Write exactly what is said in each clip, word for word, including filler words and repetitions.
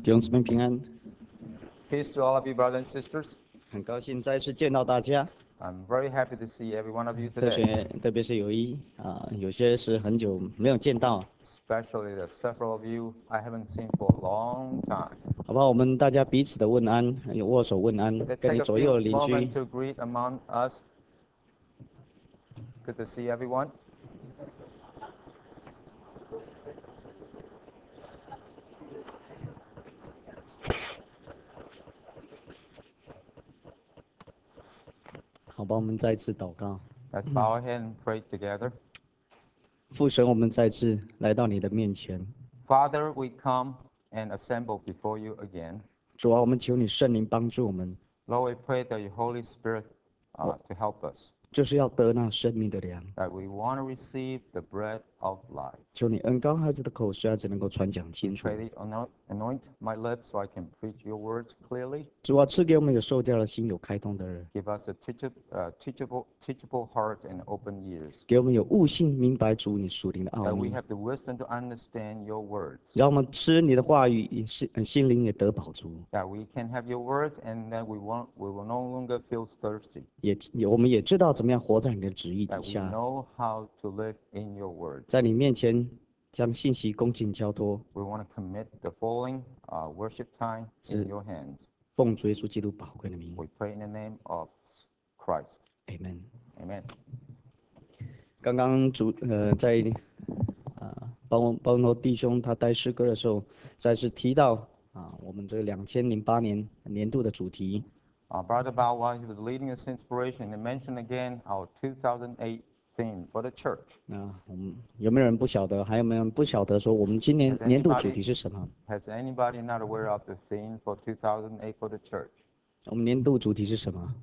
弟兄姊妹平安， Peace to all of you, brothers and sisters. 很高兴再次见到大家， I'm very happy to see every one of you 特 today, 别特别是有一啊、有些是很久没有见到， especially the several of you I haven't seen for a long time. 好不好？我们大家彼此的问安，有握手问安， Let's 跟 take 你 a 左右 few 的邻居 moments to greet among us. Good to see everyone. 好吧？我们再次祷告， Let's bow our head and pray together. 父神，我们再次来到你的面前， Father, we come and assemble before you again. 主啊，我们求你圣灵帮助我们， Lord, we pray that your Holy Spirit uh, to help us, 就是要得那生命的粮。 that we want to receive the bread of life. 求你恩高孩子的口，使孩子能够传讲清楚。 Pray that anoint, anoint my lips so I can preach your words clearly. 主啊，赐给我们有受教的心，有开通的耳， Give us a teachable, uh, teachable, teachable hearts and open ears, 给我们有悟性，明白主你属灵的奥 that we 秘， have the wisdom to understand your words, 让我们吃你的话语，心心灵也得饱足。 that we can have your words and that we won't, we will no longer feel thirsty, 也也我们也知道怎么样活在你的旨意底 that we 下， know how to live in your words. 在你面前将信息恭敬交托， We want to commit the following uh, worship time in your hands. 奉主耶稣基督宝贵的名 We pray in the name of Christ. ，Amen。 Amen. 刚刚主呃在啊帮帮罗弟兄他带诗歌的时候，再次提到啊我们这个两千零八年年度的主题， Uh, Brother Bao, while he was leading us inspiration, he mentioned again our two thousand eight theme for the church. 那我们有没有人不晓得？还有没有人不晓得说我们今年 Has 年度主 anybody- 题是什么？ Has anybody not aware of the theme for two thousand eight for the church? 我们年度主题是什么？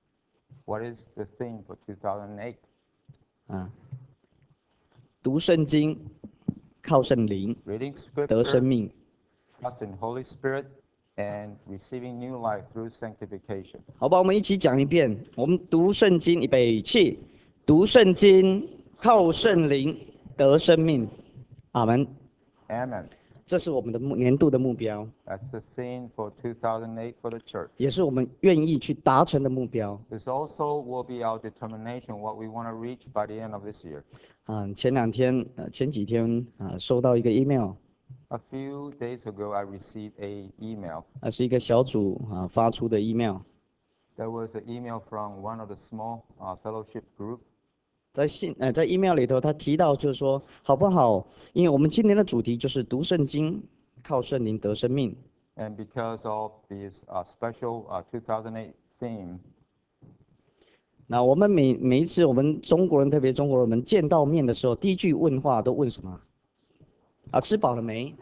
What is the theme for two thousand eight? 啊，读圣经，靠圣灵 Reading 得生 scripture, 命。 trust in Holy Spirit, and receiving new life through sanctification. 好吧，我们一起讲一遍。我们读圣经，预备起，读圣经，靠圣灵得生命。阿门。 Amen. 这是我们的目年度的目标， That's the theme for two thousand eight for the church. 也是我们愿意去达成的目标。 This also will be our determination, what we want to reach by the end of this year. 啊，前两天，呃，前几天啊，收到一个 email， A few days ago, I received a email. 那是一个小组啊发出的 email， There was an email from one of the small uh, fellowship group. 在信呃在 email 里头，他提到就是说，好不好？因为我们今年的主题就是读圣经，靠圣灵得生命。 And because of this uh, special uh, two thousand eight theme, 那我们每每一次我们中国人，特别中国人，我们见到面的时候，第一句问话都问什么？啊，吃饱了没？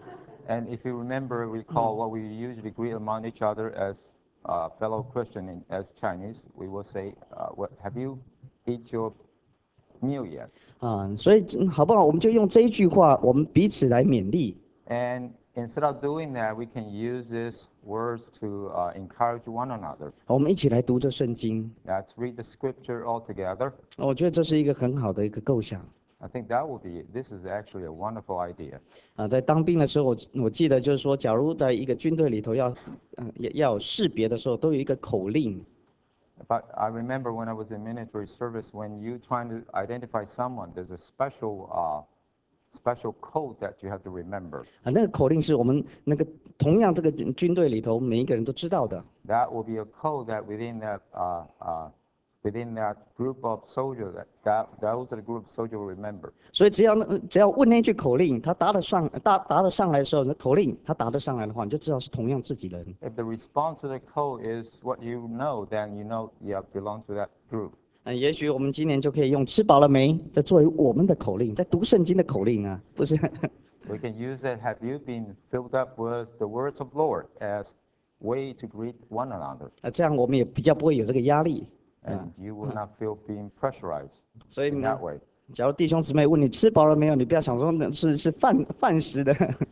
and if you remember, recall what we usually greet among each other as uh, fellow Christian in, as Chinese, we will say, uh, what, have you eat your meal yet? 啊，所以嗯好不好？我们就用这一句话，我们彼此来勉励。 And instead of doing that, we can use these words to uh, encourage one another. 我们一起来读这圣经。 Let's read the scripture all together. 我觉得这是一个很好的一个构想。 I think that would be, this is actually a wonderful idea. 啊，在当兵的时候，我我记得就是说，假如在一个军队里头要，嗯，要要有识别的时候，都有一个口令。 But I remember when I was in military service, when you trying to identify someone, there's a special, uh, special code that you have to remember. 啊，那个口令是我们那个同样这个军军队里头每一个人都知道的。 That will be a code that within that, uh, uh, within that group of soldiers, that, that those are the group of soldiers will remember. 所以只要那只要问那句口令，他答得上答答得上来的时候，那口令他答得上来的话，你就知道是同样自己人。 If the response to the code is what you know, then you know you belong to that group. 嗯，也许我们今年就可以用吃饱了没，这作为我们的口令，在读圣经的口令啊，不是？ We can use that, have you been filled up with the words of Lord as way to greet one another. 啊，这样我们也比较不会有这个压力。 And you will not feel being pressurized 所以 in 呢 that，way. 假如弟兄姊妹问你吃饱了没有，你不要想说那是是饭饭食的。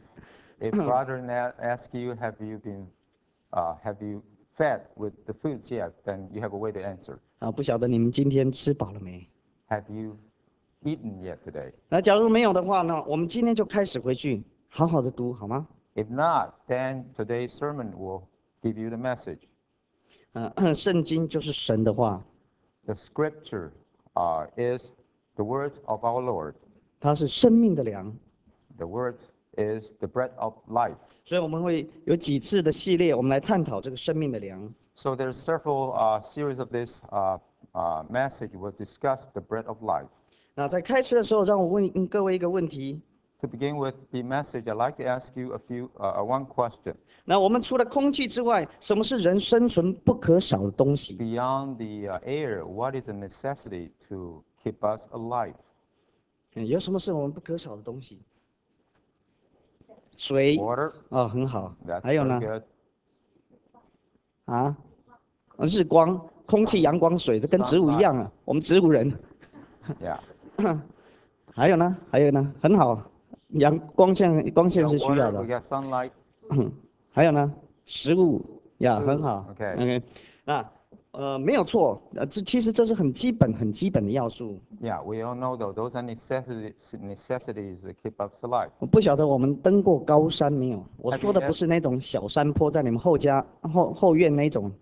If brother na- ask you, have you been, uh, have you fed with the foods yet, then you have a way to answer. 啊，不晓得你们今天吃饱了没？ Have you eaten yet today? 那假如没有的话呢，我们今天就开始回去好好的读，好吗？ If not, then today's sermon will give you the message. 呃，圣经就是神的话， The scripture uh, is the words of our Lord. 它是生命的粮。 The words is the bread of life. 所以我们会有几次的系列，我们来探讨这个生命的粮。 So there's several uh, series of this uh, uh, message will discuss the bread of life. 那在开始的时候，让我问各位一个问题： To begin with the message, I'd like to ask you a few uh, one question. 那我们除了空气之外，什么是人生存不可少的东西？ Beyond the uh, air, what is a necessity to keep us alive? 嗯有什么是我们不可少的东西？水 Water, 哦，很好。 that's 还有 very 呢？ good. 啊，日光、空气、阳光、水，这跟植物一样啊。我们植物人。 Yeah. 还有呢？还有呢？很好，阳光线光 We 线 got 是需要 water, 的 we。got sunlight. 还有呢？食物呀， Food， 很好。 OK OK， 那呃没有错，呃这其实这是很基本很基本的要素。 Yeah, we all know though, those are necessities, necessities that keep us alive. 我不晓得我们登过高山没有？我 Have 说 you 的不是那种小山坡，在你们后家后后院那种。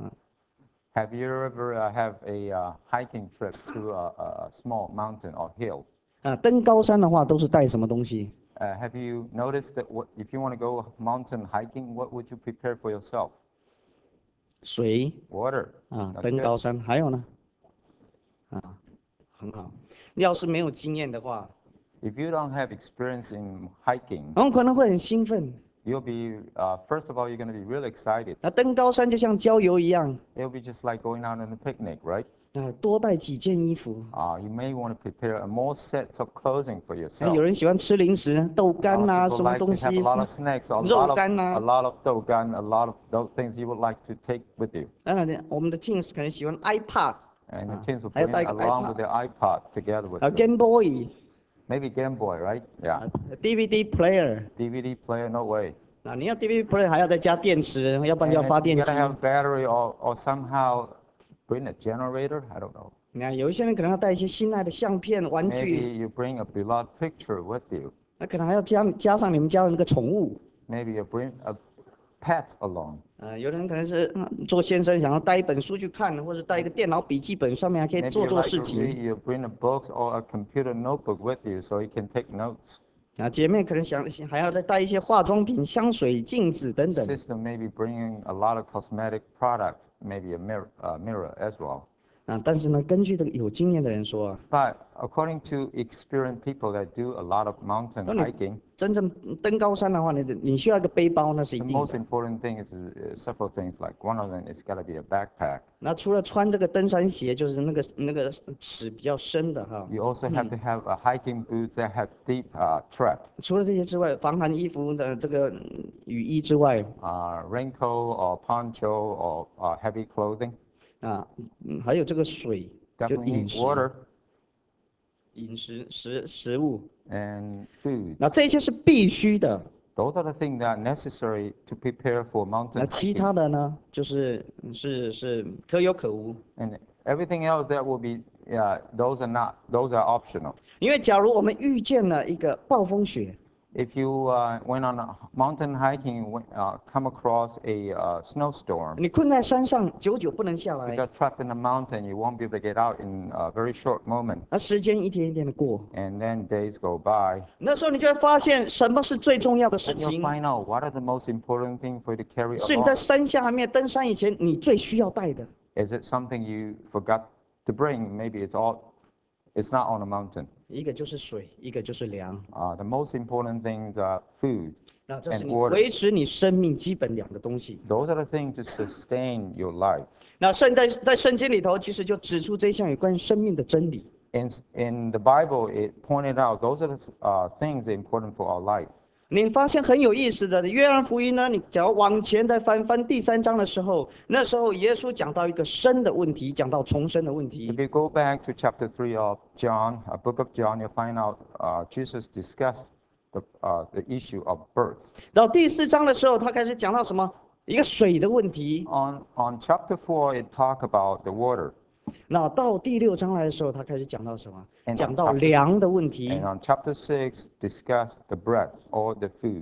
Have you ever uh, have a uh, hiking trip to a, a small mountain or hill? 啊，登高山的话都是带什么东西？ Uh, have you noticed that what, if you want to go mountain hiking, what would you prepare for yourself? 水 Water. 啊， That's 登 good. 高山还有呢？啊，很好。要是没有经验的话， If you don't have experience in hiking, 我们可能会很兴奋。 you'll be, uh, first of all, you're going to be really excited. 那登高山就像郊游一样， It'll be just like going out on a picnic, right? 啊，多带几件衣服。 Uh, you may want to prepare a more sets of clothing for 那 yourself. 有人喜欢吃零食，豆 A 干 lot 呐、 of 什 people 么 like 东 to have 西 a，lot of snacks, a 肉 lot of 干 a 呐。 lot of dougan, a lot of those things you would like to take with you. 当然，我们的 teens 可能喜欢 iPad， And the 啊 teens will 还要 bring 带 it 一个 along with iPad， their iPod together with 还有 them. Game Boy， Maybe Game Boy, right? 啊 Yeah. ，D V D player。 D V D player, no way. 啊，你要 D V D player 还要再加电池，要不然就要 And 发 you 电 gotta 机。 have battery or, or somehow bring a generator. I don't know. 你看，有一些人可能要带一些心爱的相片、玩 Maybe 具， you bring a beloved picture with you. 那可能还要加加上你们家的那个宠物。 Maybe you bring a pet along. 啊，有人可能是嗯做先生想要带一本书去看，或者带一个电脑笔记本，上面还可以 Maybe 做 you 做 like 事 to 情。 read, you bring a book or a computer notebook with you so you can take notes. 啊，姐妹可能想还要再带一些化妆品、香水、镜子等等。 Sister may be bringing a lot of cosmetic products, maybe a mirror, uh, mirror as well. 啊，但是呢，根据这个有经验的人说啊， But according to experienced people that do a lot of mountain 当你 hiking, 真正登高山的话，你你需要一个背包，那是一 the 定 most 的。 important thing is uh, several things. Like one of them is got to be a backpack. 那除了穿这个登山鞋，就是那个那个齿比较深的哈。 You also have to have a hiking boots that have deep uh, tread, 除了这些之外，防寒衣服的这个嗯雨衣之外， uh, raincoat or poncho or uh, heavy clothing. 啊，嗯，还有这个水，就 Definitely 饮 need 食、 water 饮食食食物， and food. 那这些是必须的。 Those are the things that are necessary to prepare for 那 mountain 其 hiking. 他的呢，就是是是可有可无。 And everything else that will be, yeah, those are not, those are optional. 因为假如我们遇见了一个暴风雪， If you uh, went on a mountain hiking, and went, uh, come across a uh, snowstorm, 你困在山上，久久不能下 you 来， got trapped in the mountain, you won't be able to get out in a very short moment. 那时间一天一天的过， And then days go by, 那时候你就会发现什么是最重要的事 and you'll 情。 find out what are the most important things for you to carry 是你在 along. 山下面登山以前，你最需要带的。 Is it something you forgot to bring? Maybe it's all, it's not on the mountain. 一个就是水，一个就是粮。 Uh, the most important things are food 那这是 and 你 water. 维持你生命基本两个东西。 Those are the things to sustain your life. 那圣在在圣经里头，其实就指出这项有关于生命的真理。 In, in the Bible, it pointed out those are the uh, things important for our life. 你发现很有意思的，约翰福音呢，你只要往前再翻翻第三章的时候，那时候耶稣讲到一个生的问题，讲到重生的问 If 题。 you go back to chapter three of John, a book of John, you'll find out uh, Jesus discussed the, uh, the issue of birth. 到第四章的时候，他开始讲到什么？一个水的问题。 On, on chapter four, it talked about the water. 那到第六章来的时候，他开始讲到什么？ And 讲 on 到 chapter- 粮的问题 And。on chapter six, discussed the bread or the food.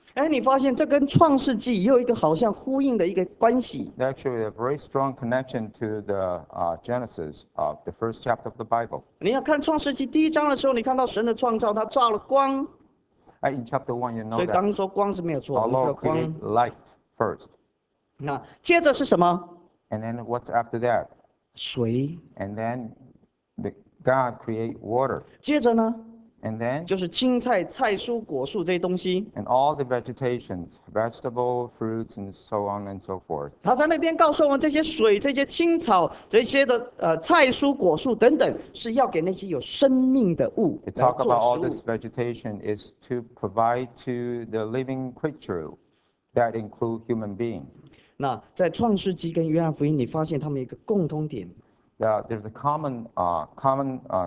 哎，你发现这跟创世纪也有一个好像呼应的一个关系。 Actually, a very strong connection to the uh, Genesis of the first chapter of the Bible. 你要看创世纪第一章的时候，你看到神的创造，他造了光， Uh, in chapter one, you 所 know 以刚 that 刚说光是没有错，我 our 们需要 Lord 光。 created light first. 那接着是什么？ And then what's after that? 水。 And then the, God create water. 接着呢， And then 就是青菜、菜蔬、果树这些东西。 and all the vegetations, vegetable, fruits, and so on and so forth. 他在那边告诉我们，这些水、这些青草、这些的呃菜蔬、果树等等，是要给那些有生命的物 They 来 talk 做 about all 食 this 物。 vegetation is to provide to the living creature that include human being. 那在创世纪跟约翰福音，你发现他们有一个共通点， Uh, there's a common, uh, common uh,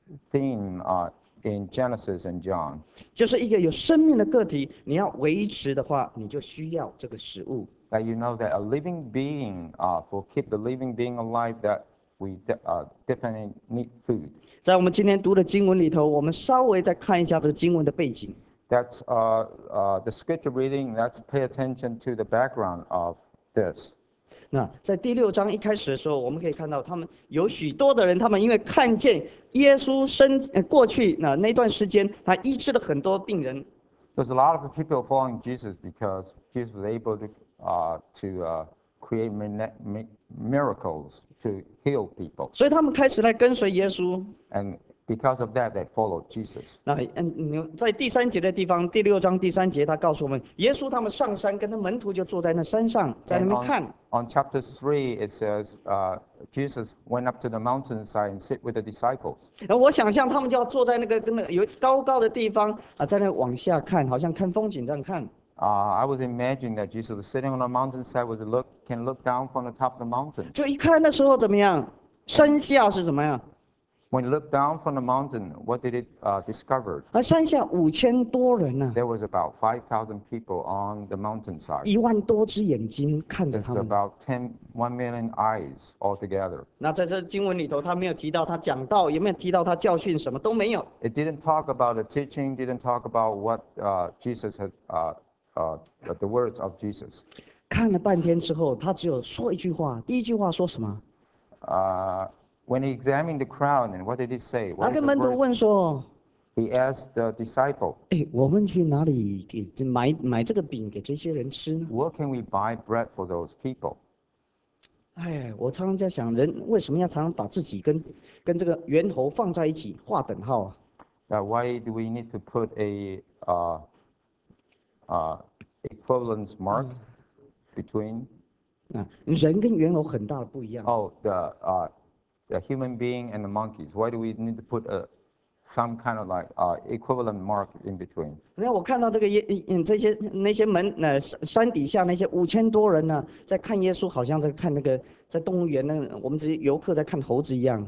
theme uh, in Genesis and John. 就是一个有生命的个体，你要维持的话，你就需要这个食物。 That you know that a living being, uh, for keep the living being alive, that we de- uh, definitely need food. 在我们今天读的经文里头，我们稍微再看一下这个经文的背景。 That's uh, uh, the scripture reading. Let's pay attention to the background of this. 那在第六章一开始的时候，我们可以看到，他们有许多的人，他们因为看见耶稣生呃过去那那段时间，他医治了很多病人， There's a lot of people following Jesus because Jesus was able to uh, to uh, create mina- mi- miracles to heal people, 所以他们开始来跟随耶稣。 and because of that, they followed Jesus. 那嗯，你在第三节的地方，第六章第三节，他告诉我们，耶稣他们上山，跟他门徒就坐在那山上，在那 And 边 on, 看。 on chapter three, it says uh, Jesus went up to the mountainside and sit with the disciples. 然后我想象他们就要坐在那个跟那个有高高的地方啊，在那往下看，好像看风景这样看。 Uh, I was imagining that Jesus was sitting on the mountainside, was look can look down from the top of the mountain. 就一看那时候怎么样，山下是怎么样？ When you look down from the mountain, what did it uh, discover? 而山下五千多人呢、 There was about five thousand people on the mountainside. 一万多只眼睛看着 There's 他们。 about ten, one million eyes altogether. 那在这经文里头，他没有提到他讲道，也没有提到他教训，什么都没有。 It didn't talk about the teaching, didn't talk about what uh, Jesus had, uh, uh, the words of Jesus. 看了半天之后，他只有说一句话，第一句话说什么？ Uh, when he examined the crowd, and what did he say? 他 What is 跟 the 门徒 verse? 问说 He asked the disciple, ：“ 哎，我们去哪里给买买这个饼给这些人吃呢 where can we buy bread for those people?？” 哎，我常常在想，人为什么要常常把自己跟跟这个猿猴放在一起划等号啊？ Uh, why do we need to put a uh, uh, equivalence mark between 啊，人跟猿猴很大的不一样。 oh the uh, the human being and the monkeys? Why do we need to put a some kind of like uh, equivalent mark in between? 你看，我看到这个耶，嗯，这些那些门，呃，山山底下那些五千多人呢，在看耶稣，好像在看那个在动物园那个我们这些游客在看猴子一样。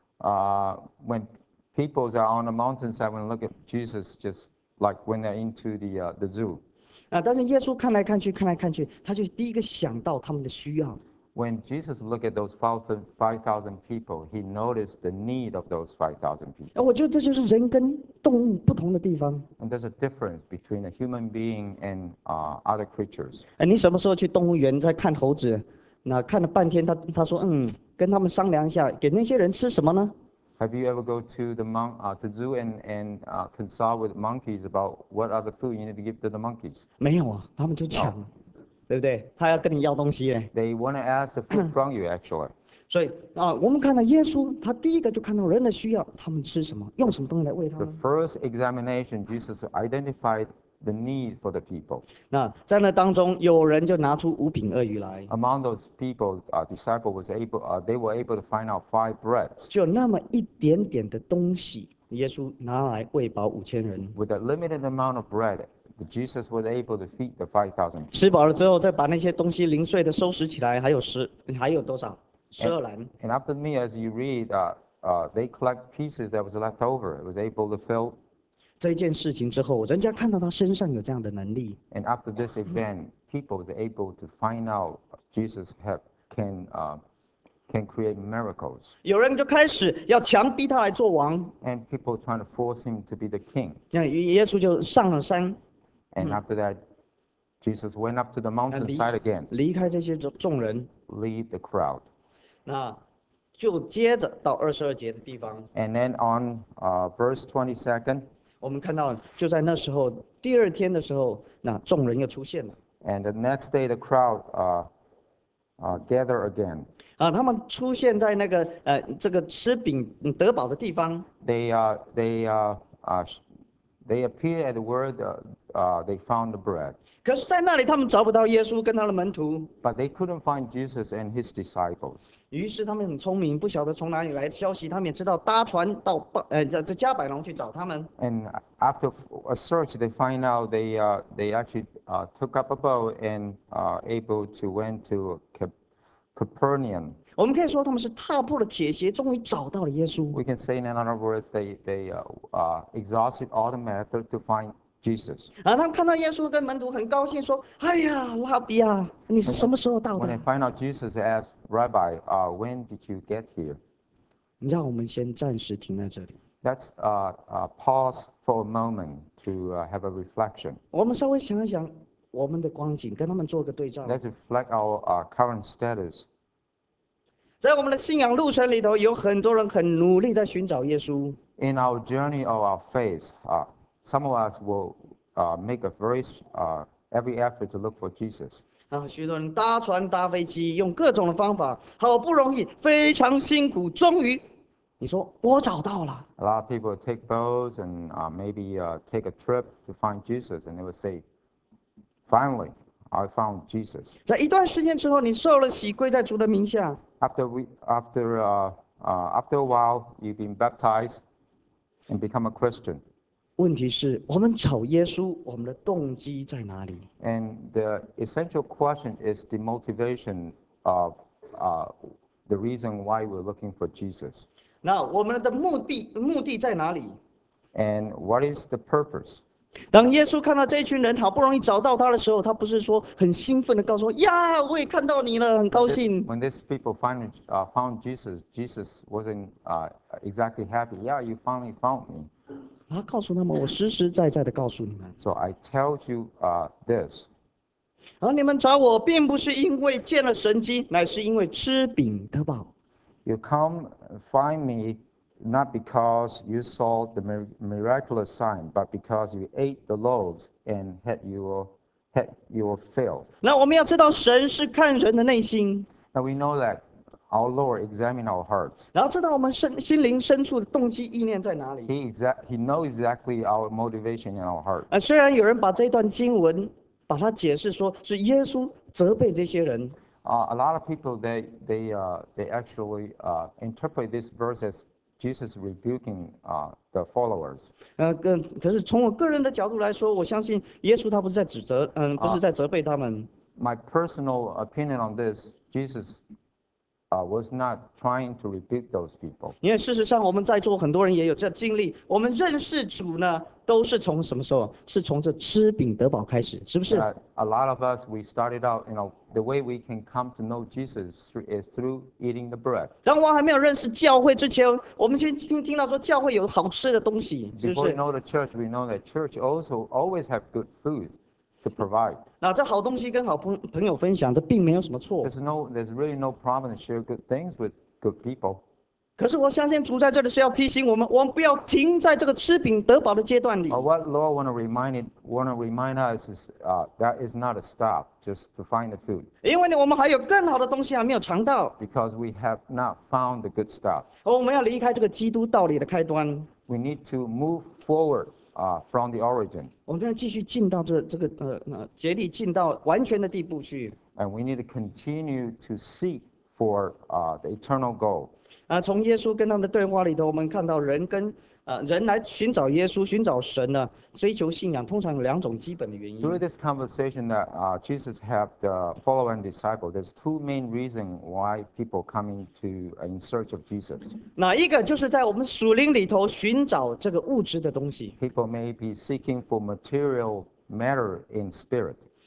Uh, when people are on the mountainside, when they look at Jesus, just like when they're into the uh, the zoo. 啊，但是耶稣看来看去，看来看去，他就第一个想到他们的需要。 When Jesus looked at those five thousand people, he noticed the need of those five thousand people. 啊，我觉得这就是人跟动物不同的地方。 And there's a difference between a human being and uh, other creatures. 哎，你什么时候去动物园在看猴子？那看了半天，他他说，嗯，跟他们商量一下，给那些人吃什么呢？ Have you ever go to the mon- uh, the zoo and, and uh, consult with monkeys about what other food you need to give to the monkeys? 没有啊，他们就抢，对不对？他要跟你要东西嘞。 They want to ask the food from you, actually. 所以啊，我们看到耶稣，他第一个就看到人的需要，他们吃什么，用什么东西来喂他 The 们。 first examination, Jesus identified the need for the people. 那在那当中，有人就拿出五饼二鱼来， Among those people, uh, disciple was able, uh, they were able to find out five breads. 就那么一点点的东西，耶稣拿来喂饱五千人。 With a limited amount of bread, Jesus was able to feed the five thousand. 吃饱了之后，再把那些东西零碎的收拾起来，还有十，还有多少？十二篮。 And after me, as you read, uh, uh, they collect pieces that was left over. It was able to fill. 这件事情之后，人家看到他身上有这样的能力， And after this event, people was able to find out Jesus have, can, uh, can create miracles. 有人就开始要强逼他来做王。 And people trying to force him to be the king. 那耶稣就上了山， And after that, Jesus went up to the 那离 mountainside again, 离开这些众众人， lead the crowd. 那就接着到二十二节的地方， And then on uh, verse twenty-second, 我们看到就在那时候，第二天的时候，那众人又出现了 and the next day the crowd uh, uh, gather again. 啊，他们出现在那个呃这个吃饼嗯得饱的地方， They, uh, they, uh, uh, sh- they appear at where the, uh, they found the bread. 可是，在那里他们找不到耶稣跟他的门徒， But they couldn't find Jesus and his disciples. 于是他们很聪明，不晓得从哪里来的消息，他们也知道搭船到巴呃这这加百农去找他们。 And after a search, they find out they, uh, they actually uh, took up a boat and uh, able to went to Cap- Capernaum. 我们可以说他们是踏破了铁鞋，终于找到了耶稣。 We can say in other words, they, they uh, uh, exhausted all the method to find Jesus. 啊，他们看到耶稣跟门徒很高兴，说：“哎呀，拉比啊，你是什么时候到 When 的 they？” find out Jesus, they ask, Rabbi, uh, when did you get here? 让我们先暂时停在这里， Let's uh, uh, pause for a moment to uh, have a reflection. 我们稍微想一想我们的光景，跟他们做个对照。 Let's reflect our uh, current status. 在我们的信仰路程里头，有很多人很努力在寻找耶稣， In our journey of our faith, uh, some of us will uh, make a very uh, every effort to look for Jesus. 啊，许多人搭船、搭飞机，用各种的方法，好不容易，非常辛苦，终于，你说我找到了。 A lot of people take boats and uh, maybe uh, take a trip to find Jesus, and they will say, "Finally, I found Jesus." 在一段时间之后，你受了洗，归在主的名下。 After we, after uh, uh, after a while, you've been baptized and become a Christian. 问题是我们找耶稣，我们的动机在哪里？ And the essential question is the motivation of uh, the reason why we're looking for Jesus. 那我们的目的目的在哪里？ And what is the purpose? 当耶稣看到这一群人好不容易找到他的时候，他不是说很兴奋的告诉我呀，我也看到你了，很高 This- 兴。 when these people finally uh, found Jesus, Jesus wasn't uh, exactly happy. Yeah, you finally found me. 他告诉他们，我实实在在的告诉你们， So I tell you uh, this. 而你们找我，并不是因为见了神迹，乃是因为吃饼得饱。 You come find me not because you saw the mir- miraculous sign, but because you ate the loaves and had your, had your fill. 那我们要知道，神是看人的内心， Now we know that our Lord examines our hearts. 然后知道我们身心灵深处的动机意念在哪里。 He, exa- he knows exactly our motivation in our heart. 啊，虽然有人把这段经文把它解释说是耶稣责备这些人， Uh, a lot of people, they, they, uh, they actually uh, interpret this verse as Jesus rebuking uh, the followers. 呃，跟可是从我个人的角度来说，我相信耶稣他不是在指责，嗯，不是在责备他们， My personal opinion on this, Jesus uh, was not trying to rebuke those people. 因为事实上我们在座很多人也有这经历，我们认识主呢，都是从什么时候？是从这吃饼得饱开始，是不是？ Uh, a lot of us, we started out, you know, the way we can come to know Jesus through- is through eating the bread. 当我还没有认识教会之前，我们先听听到说教会有好吃的东西，是不 Before we 是？ know the church, we know that church also always have good food to provide. 那这好东西跟好朋朋友分享，这并没有什么错。 There's no, there's really no problem to share good things with good people. 可是我相信主在这里是要提醒我们，我们不要停在这个吃饼得饱的阶段里。 But what Lord want to remind it, want to remind us is uh, that is not a stop just to find the food, 因为呢，我们还有更好的东西还没有尝到， because we have not found the good stuff. 我们要离开这个基督道理的开端， We need to move forward uh, from the origin, 我们要继续进到这这个呃呃竭力进到完全的地步去。 and we need to continue to seek for uh, the eternal goal. 啊，从耶稣跟他们的对话里头，我们看到人跟呃人来寻找耶稣、寻找神呢，追求信仰，通常有两种基本的原因。 Through this conversation that uh, Jesus had the follower and disciple, there's two main reasons why people coming to uh, in search of Jesus. 哪一个就是在我们属灵里头寻找这个物质的东西。 People may be seeking for material matter in spirit.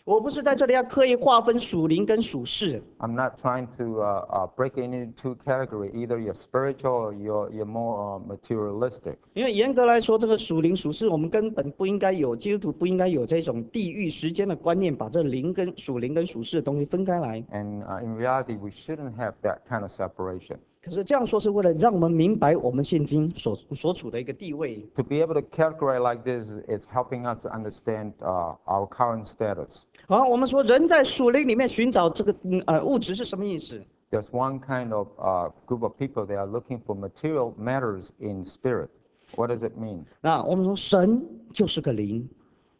我不是在这里要刻意划分属灵跟属世， I'm not trying to uh, uh, break it into two categories. Either you're spiritual or you're, you're more uh, materialistic. 因为严格来说，这个属灵属世，我们根本不应该有，基督徒不应该有这种地域时间的观念，把这灵跟属灵跟属世的东西分开来。 And uh, in reality, we shouldn't have that kind of separation. 可是这样说是为了让我们明白我们现今所所处的一个地位。 To be able to categorize like this is helping us to understand uh, our current status. 好，我们说人在属灵里面寻找这个嗯呃物质是什么意思？ There's one kind of uh, group of people that are looking for material matters in spirit. What does it mean? 那我们说神就是个灵。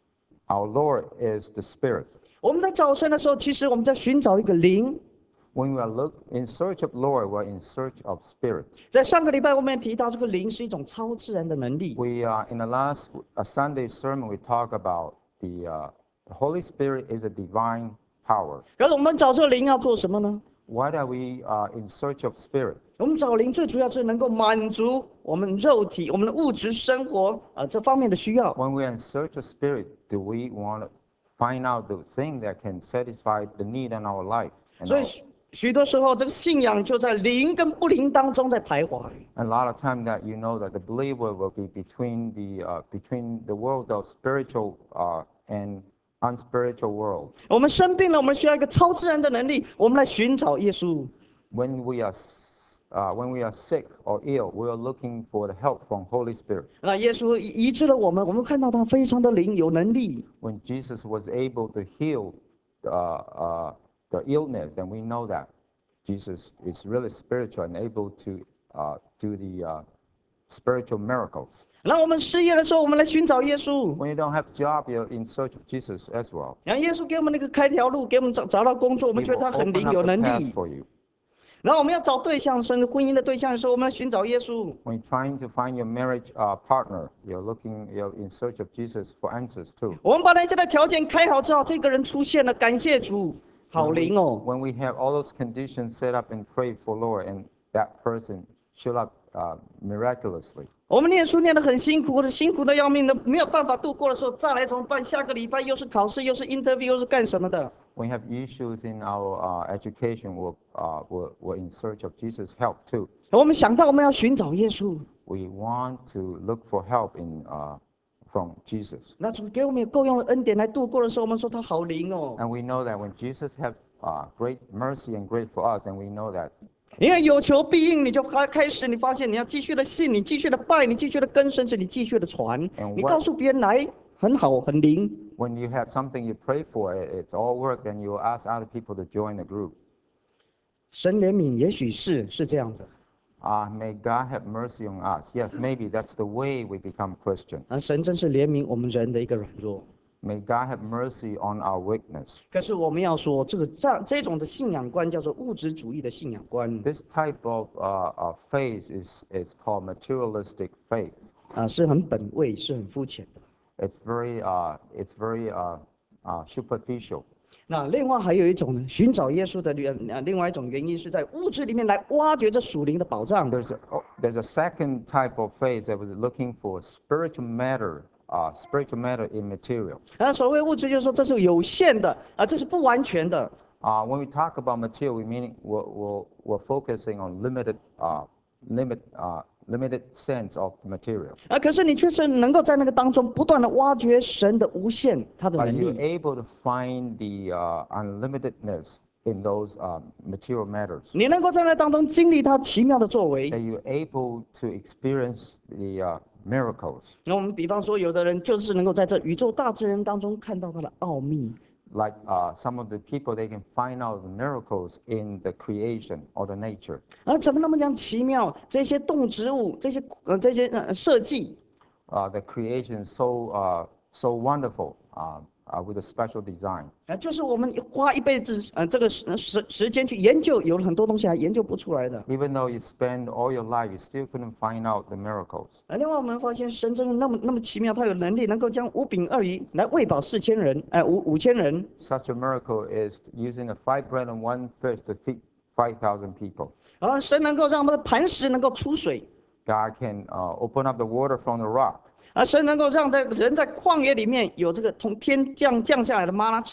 Our Lord is the Spirit. 我们在找神的时候，其实我们在寻找一个灵。 When we are look in search of Lord, we're in search of Spirit. 在上个礼拜我们也提到，这个灵是一种超自然的能力。 We uh, in the last uh, Sunday sermon we talk about the uh, the Holy Spirit is a divine power. 可是我们找这个灵要做什么呢？ Why are we uh, in search of Spirit? 我们找灵最主要是能够满足我们肉体、我们的物质生活啊、呃、这方面的需要。 When we are in search of Spirit, do we want to find out the thing that can satisfy the need in our life? And 所以 our- 许许多时候，这个信仰就在灵跟不灵当中在徘徊。 And a lot of time that you know that the believer will be between the uh, between the world of spiritual uh, and unspiritual world. 我们生病了，我们需要一个超自然的能力，我们来寻找耶稣。 When we are s- uh, when we are sick or ill, we are looking for the help from Holy Spirit. 那耶稣医医治了我们，我们看到他非常的灵，有能力。 When Jesus was able to heal uh, uh, the illness, then we know that Jesus is really spiritual and able to uh, do the uh, spiritual miracles. 那我们失业的时候，我们来寻找耶稣。 When you don't have a job, you're in search of Jesus as well. 然后耶稣给我们那个开条路，给我们找找到工作，我们 He 觉得 will 他很 open 灵， up 有 the 能 path 力。 for you. 然后我们要找对象，生婚姻的对象的时候，我们要寻找耶稣。 When you're trying to find your marriage uh, partner, you're looking, you're in search of Jesus for answers too. 我们把那些的条件开好之后，这个人出现了，感谢主，好 When we, 灵哦。 when we have all those conditions set up and pray for Lord, and that person showed up uh, miraculously. 我们念书念得很辛苦，或者辛苦的要命的，没有办法度过的时候，再来怎么办？下个礼拜又是考试，又是 interview， 又是干什么的？ When we have issues in our uh, education, we're, uh, we're, we're in search of Jesus' help too. 我们想到我们要寻找耶稣， We want to look for help in, uh, from Jesus. 那主给我们有够用的恩典来度过的时候，我们说他好灵哦。 And we know that when Jesus have uh, great mercy and grace for us, and we know that 因为有求必应，你就开开始，你发现你要继续的信，你继续的拜，你继续的跟，甚至你继续的传， And 你 what- 告诉别人来很好很灵。 when you have something you pray for, it- it's all work, then you will ask other people to join the group. 神怜悯，也许是是这样子。 Uh, may God have mercy on us. Yes, maybe that's the way we become Christian. 啊，神真是怜悯我们人的一个软弱。 May God have mercy on our weakness. 可是我们要说，这个这样这种的信仰观叫做物质主义的信仰观 This type of uh, uh, faith is, is called materialistic faith. 啊，是很本位，是很肤浅的。 It's very, uh, it's very uh, uh, superficial. 那另外还有一种呢，寻找耶稣的原啊，另外一种原因是在物质里面来挖掘这属灵的宝藏。 There's a, oh, there's a second type of faith that was looking for spiritual matter, uh, spiritual matter in material. 啊，所谓物质就是说这是有限的啊，这是不完全的。 Uh, when we talk about material, we mean we're, we're, we're focusing on limited, uh, limit, uh, limited sense of material. 啊，可是你却是能够在那个当中不断的挖掘神的无限，他的 But 能 you're 力。 able to find the uh, unlimitedness in those uh, material matters. 你能够在那当中经历他奇妙的作为。 That you're able to experience the uh, miracles. 那我们比方说，有的人就是能够在这宇宙大自然当中看到他的奥秘。 Like uh, some of the people, they can find out the miracles in the creation or the nature. 啊，怎么那么样奇妙？这些动植物，这些呃这些呃设计， Uh, the creation is so, uh, so wonderful uh, uh, with a special design. 啊，就是我们花一辈子呃这个时时时间去研究，有很多东西还研究不出来的。 Even though you spend all your life, you still couldn't find out the miracles. 啊，另外我们发现神真的那么那么奇妙，他有能力能够将五饼二鱼来喂饱四千人，哎、五五千人。 Such a miracle is using the five bread and one fish to feed five thousand people. 啊，神能够让我们的磐石能够出水， God can uh, open up the water from the rock. 啊，神能够让在人在旷野里面有这个从天降降下来的吗哪吃。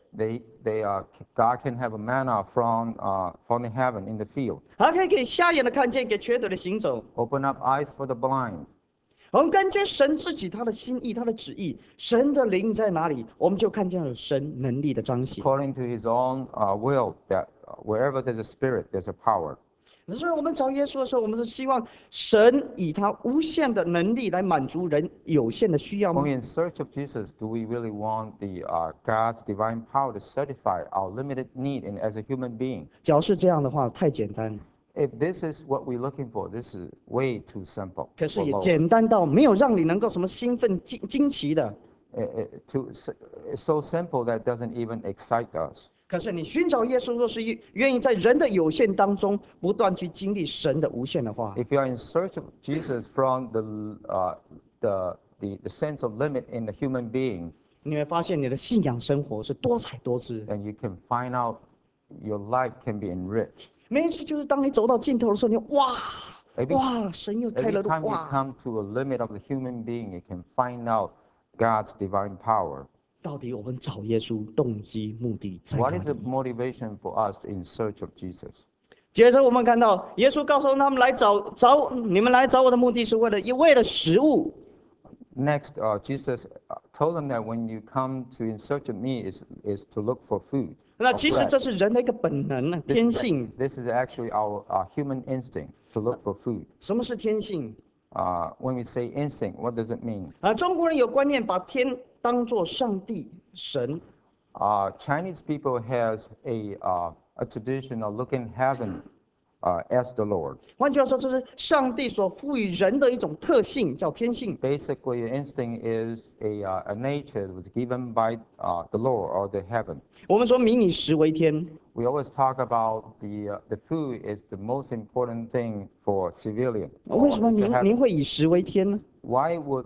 they, they, uh, God can have a manna from, uh, from the heaven in the field. 还可以给瞎眼的看见，给瘸腿的行走。 Open up eyes for the blind. 我们感觉神自己他的心意，他的旨意，神的灵在哪里，我们就看见了神能力的彰显。 According to his own uh, will, that uh, wherever there's a spirit, there's a power. 所以我们找耶稣的时候，我们是希望神以他无限的能力来满足人有限的需要 When 吗？ we're in search of Jesus, do we really want the uh, God's divine power to satisfy our limited need in, as a human being? 假如是这样的话，太简单， If this is what we're looking for, this is way too simple 可是 for 也 Lord. 简单到没有让你能够什么兴奋、惊惊奇的。 It- it- to, it's so simple that it doesn't even excite us. 可是你寻找耶稣，若是愿意在人的有限当中不断去经历神的无限的话， If you are in search of Jesus from the, uh, the, the, the sense of limit in the human being, 你会发现你的信仰生活是多彩多姿。 then you can find out your life can be enriched. 每一次就是当你走到尽头的时候，你哇 Every- 哇，神又开 Every 了路 time you 哇！ come to a limit of the human being, you can find out God's divine power. 到底我们找耶稣动机目的在 What 哪 is the 里？ motivation for us in search of Jesus? 接着我们看到耶稣告诉他们来找找你们来找我的目的是为了为了食物。 Next, uh, Jesus uh, told them that when you come to in search of me is, is to look for food. 那 or 其实 bread. 这是人的一个本能啊， This 天 is, 性。 this is actually our, our human instinct to look for food. 什么是天性 Uh, when we say instinct, what does it mean? 啊？中国人有观念，把天当作上帝、神。 Uh, Chinese people has a, uh, a tradition of looking heaven uh, as the Lord. 换句话说，这是上帝所赋予人的一种特性，叫天性。 Basically, instinct is a, uh, a nature that was given by uh, the Lord or the heaven. 我们说民以食为天， We always talk about the, uh, the food is the most important thing for civilian. 为 or 什么 it's a 民 heaven. 民会以食为天呢？ Why would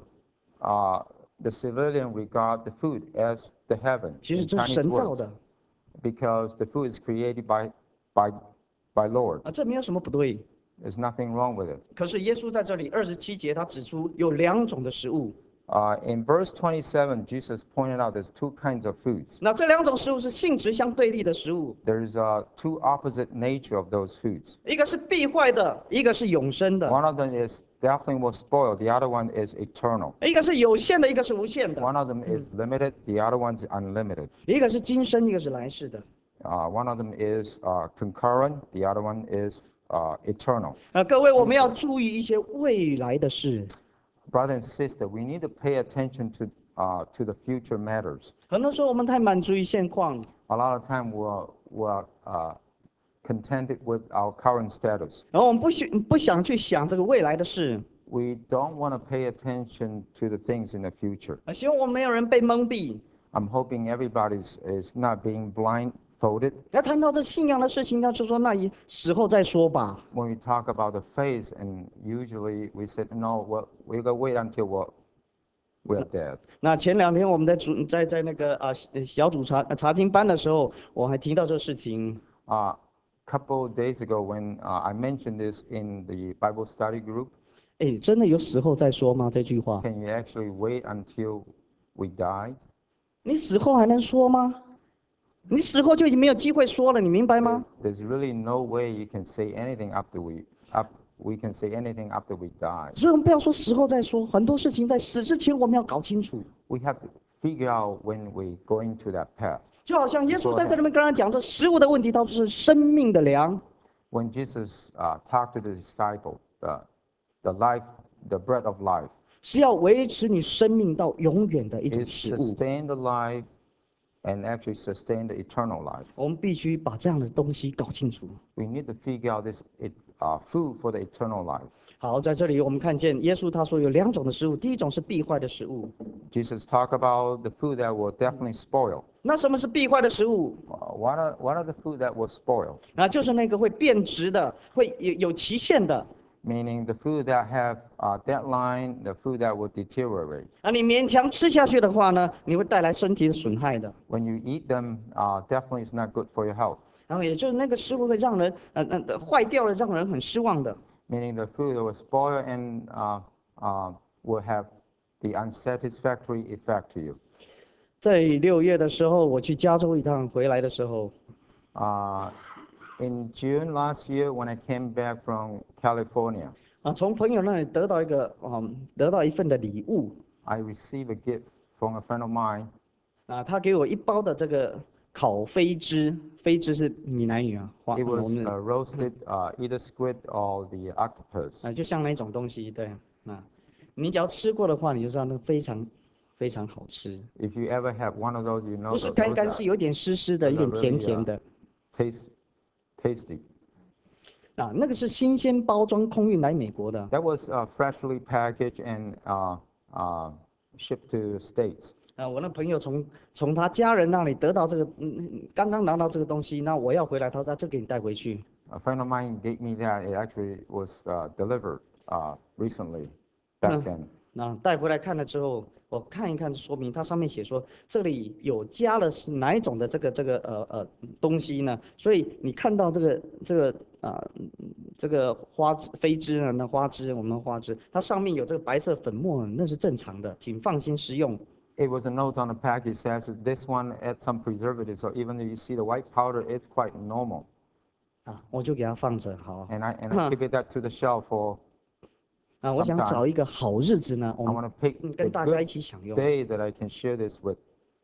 uh, the civilian regard the food as the heaven 其实 in 这是 Chinese 神造 words? 的 Because the food is created by, by, by Lord. 啊，这没有什么不对。 There's nothing wrong with it. 可是耶稣在这里二十七节，他指出有两种的食物， Uh, in verse twenty-seven, Jesus pointed out there's two kinds of foods. 那这两种食物是性质相对立的食物， There's uh, two opposite nature of those foods. 一个是必坏的，一个是永生的； One of them is definitely will spoil. The other one is eternal. 一个是有限的，一个是无限的； One of them is limited. The other one's unlimited. 一个是今生，一个是来世的。 Uh, one of them is uh, concurrent. The other one is uh, eternal. 啊，各位，我们要注意一些未来的事。 Brother and sister, we need to pay attention to uh, to the future matters. 很多时候我们太满足于现况， A lot of time we're we're uh, contented with our current status. 然后我们不想不想去想这个未来的事， We don't want to pay attention to the things in the future. 啊，希望我们没有人被蒙蔽。 I'm hoping everybody is not being blindfolded. 要谈到这信仰的事情，要就说那以死后再说吧。 When we talk about the faith, and usually we said, no, well, we're going to wait until we're, we're dead. 那前两天我们在主在在那个啊小组查查经班的时候，我还提到这个事情。 A couple of days ago, when uh, I mentioned this in the Bible study group, 哎，真的有死后再说吗？这句话， can you actually wait until we die? 你死后还能说吗？你死后就已经没有机会说了，你明白吗？ There's really no way you can say anything after we, up, we can say anything after we die. 所以我们不要说死后再说，很多事情在死之前我们要搞清楚。 We have to figure out when we go into that path. 就好像耶稣在这里面跟他讲，这食物的问题，它是生命的粮。 When Jesus uh, talked to the disciple, the, the life, the bread of life, 是要维持你生命到永远的一种 is 食物。 sustain the life and actually sustain the eternal life. 我们必须把这样的东西搞清楚。 We need to figure out this it, uh, food for the eternal life. 好，在这里我们看见耶稣他说有两种的食物，第一种是必坏的食物。 Jesus talked about the food that will definitely spoil. 那什么是必坏的食物？ Uh, what, are, what are the food that will spoil? 啊，就是那个会变质的，会有有期限的。 Meaning the food that have uh, deadline, the food that will deteriorate. 啊，你勉强吃下去的话呢，你会带来身体的损害的。 When you eat them, uh, definitely it's not good for your health. 然后也就是那个食物会让人呃呃坏掉了，让人很失望的。 Meaning the food will spoil and uh, uh, will have the unsatisfactory effect to you. 在六月的时候，我去加州一趟，回来的时候， Uh, in June last year, when I came back from California, 啊，从朋友那里得到一个啊，得到一份的礼物 I received a gift from a friend of mine. 啊，他给我一包的这个烤飞汁，飞汁是闽南语啊，华 It 我 was 们 uh, roasted uh, either squid or the octopus. 啊，就像那种东西，对，啊，你只要吃过的话，你就知道那个非常非常好吃， If you ever have one of those, you 不 know 是 that 干 those 干， are, 是有点湿湿的， those 有 are 点甜 really 甜 uh, 的 taste, tasty. 啊，那个是新鲜包装空运来美国的 That was uh, freshly packaged and uh, uh, shipped to the States. 啊，我那朋友从从他家人那里得到这个，嗯，嗯刚刚拿到这个东西，那我要回来，他说这给你带回去。 A friend of mine gave me that. It actually was uh, delivered uh, recently, back then. 那带回来看了之后，我看一看说明，它上面写说这里有加了是哪一种的这个这个呃呃东西呢？所以你看到这个这个啊、嗯这个花枝飞枝呢，那花枝我们的花枝，它上面有这个白色粉末，那是正常的，请放心食用。 It was a note on the package says that this one adds some preservatives, so even though you see the white powder, it's quite normal. 啊，我就给它放着，好。 And I and I keep it that to the shelf for 啊，我 some 想 time. 找一个好日子呢，我 I 们 want to pick 嗯 a 跟大家一 good 起享用。 day that I can share this with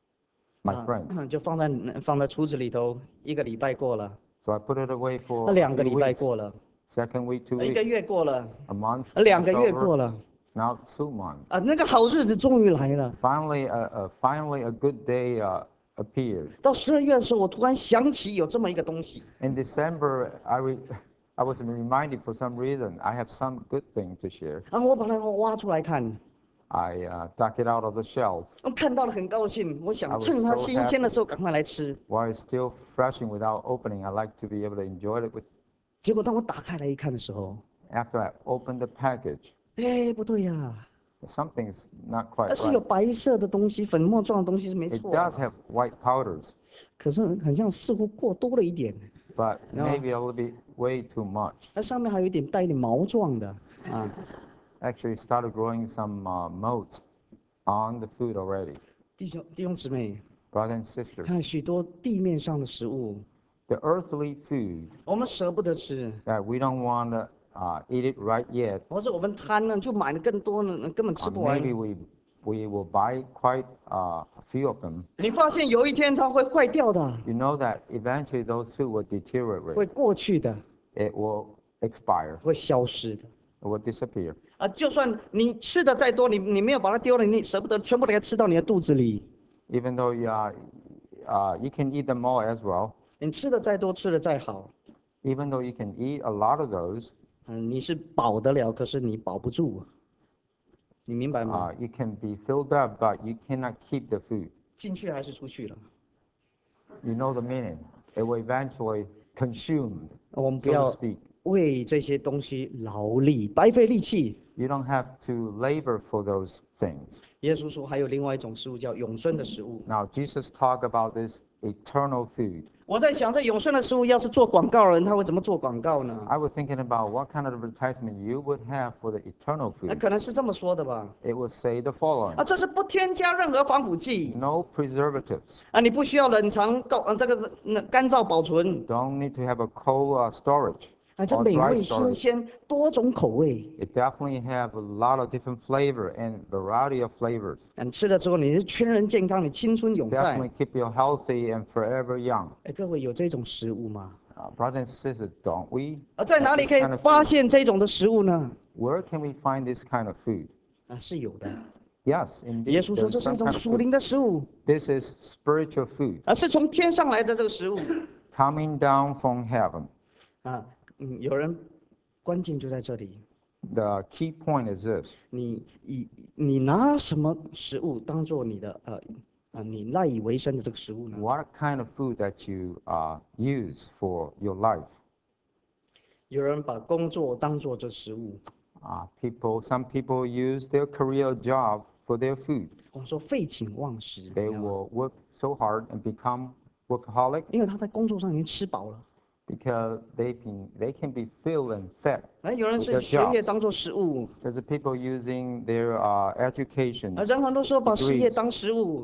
my 啊， friends. 就放在放在橱子里头，一个礼拜过了， So I put it away 那 for a 两个 few 礼拜 weeks. 过了， Second week, two 一个 weeks, 月过了， a month, 两个 just 月 over, 过了， now two months. 啊，那个好日子终于来了。 Finally, a, a, finally a good day uh, appeared. 到十二月的时候，我突然想起有这么一个东西， In December, I, re, I was reminded for some reason I have some good thing to share. 然后我把它挖出来看， I uh, dug it out of the shelf 我看到了很高兴，我 I 想 was 趁它 so 新鲜的 happy. 时候赶快来吃。 while it's still fresh and without opening. I like to be able to enjoy it with. 结果当我打开来一看的时候， After I opened the package, 哎，不对呀、 something's not 它 quite 是有 right. 白色的东西，粉末状的东西是没 It 错、 does 啊， have white powders, 可是很像似乎过多了一点。 but No. maybe a little bit way too much. 它上面还有一点带一点毛状的啊， Actually, started growing some uh, mold on the food already. 弟兄弟兄姊妹， Brothers and sisters, 看许多地面上的食物， the earthly food 我们舍不得吃， that we don't want to uh, eat it right yet, 或者我们贪呢，就买的更多呢，根本吃 uh, 不完。 maybe we we will buy quite uh, a few of them. 你发现有一天它会坏掉的， You know that eventually those food will deteriorate. 会过去的， It will expire. 会消失的。 It will disappear. 啊，就算你吃的再多，你你没有把它丢了，你舍不得全部给它吃到你的肚子里。 Even though you, uh, uh, you can eat them all as well, 你吃的再多，吃的再好， even though you can eat a lot of those, 嗯，你是饱得了，可是你饱不住，你明白吗？ uh, you can be filled up, but you cannot keep the food. 进去还是出去了？ You know the meaning. It will eventually consume, 我们不 so to 要 speak. 为这些东西劳力，白费力气。 You don't have to labor for those things. 耶稣说，还有另外一种食物叫永生的食物。 Now, Jesus talked about this eternal food. 我在想，这永生的食物要是做广告的人，他会怎么做广告呢？ I was thinking about what kind of advertisement you would have for the eternal 那 food. 可能是这么说的吧？ It would say the following. 啊，这是不添加任何防腐剂 No preservatives. 啊，你不需要冷藏高，呃，这个是那干燥保存 Don't need to have a cold uh, storage 啊，这 or 美 dry 味新 storage. 鲜，多种口味。 It definitely have a lot of different flavor and variety of flavors. 啊，你吃了之后，你是全人健康，你青春永在 Definitely。keep you healthy and forever young. 哎，各位有这种食物吗？ Uh, brothers and sisters, don't we? 啊，在 have 哪里 this 可以 kind of 发 food? 现这种的食物呢？ Where can we find this kind of food? 啊，是有的。 Yes, 耶 indeed, 稣说 there's 这是一 some 种 kind of 属 food. 灵的食物， This is spiritual food 啊，是从天上来的这个食物。 coming down from heaven. 啊，嗯，有人，关键就在这里， The key point is this. 你以你拿什么食物当做你的呃呃你赖以为生的这个食物呢？ What kind of food that you uh, use for your life? 有人把工作当做这食物， Uh, people, some people use their career job for their food. 我们说废寝忘食， They 你知道吗 will work so hard and become workaholic 因为他在工作上已经吃饱了。 because they can, they can be filled and fed 哎，有人 with 是 their 学业 jobs. 当做食物， There's the people using their uh, education 啊，人很多时候把事业 degrees 当食物，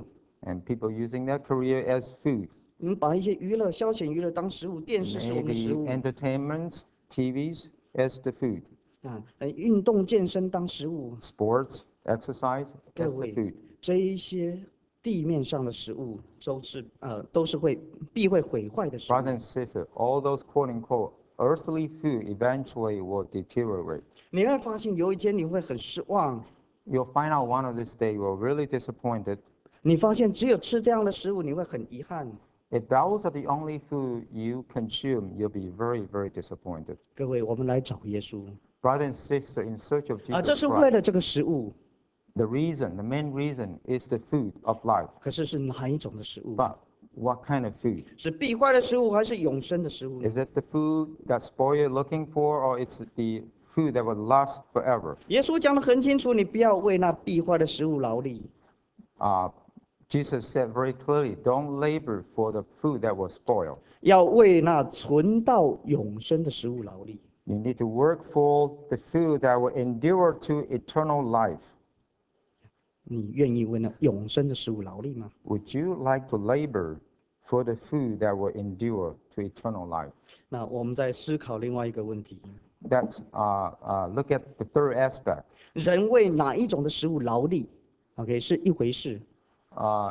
and people using their career as food. 我们把一些娱乐、消遣娱乐当食物，电视是我们的食 Maybe 物 entertainments, T Vs as the food. 啊，呃，运动健身当食物。 Sports, exercise 各 as the 位， food. 这一些地面上的食物都是呃都是会必会毁坏的食物。 Brother and sister, all those quote unquote earthly food eventually will deteriorate. 你会发现有一天你会很失望， You'll find out one of these days you're really disappointed. 你发现只有吃这样的食物，你会很遗憾。 If those are the only food you consume, you'll be very, very disappointed. 各位，我们来找耶稣 Brother and sister, in search of 啊，这 Jesus 是为 Christ, 了这个食物， the reason, the main reason is the food of life. 可是是哪一种的食物？ But what kind of food? 是必坏的食物，还是永生的食物呢？ Is it the food that spoil you're looking for, or is it the food that will last forever? 耶稣讲得很清楚，你不要为那必坏的食物劳力。 Uh, Jesus said very clearly, don't labor for the food that will spoil. 要为那存到永生的食物劳力。 You need to work for the food that will endure to eternal life. 你愿意为那永生的食物劳力吗？ Would you like to labor for the food that will endure to eternal life? 那我们再思考另外一个问题： That's uh, uh, look at the third aspect. 人为哪一种的食物劳力 ？OK， 是一回事。 Uh,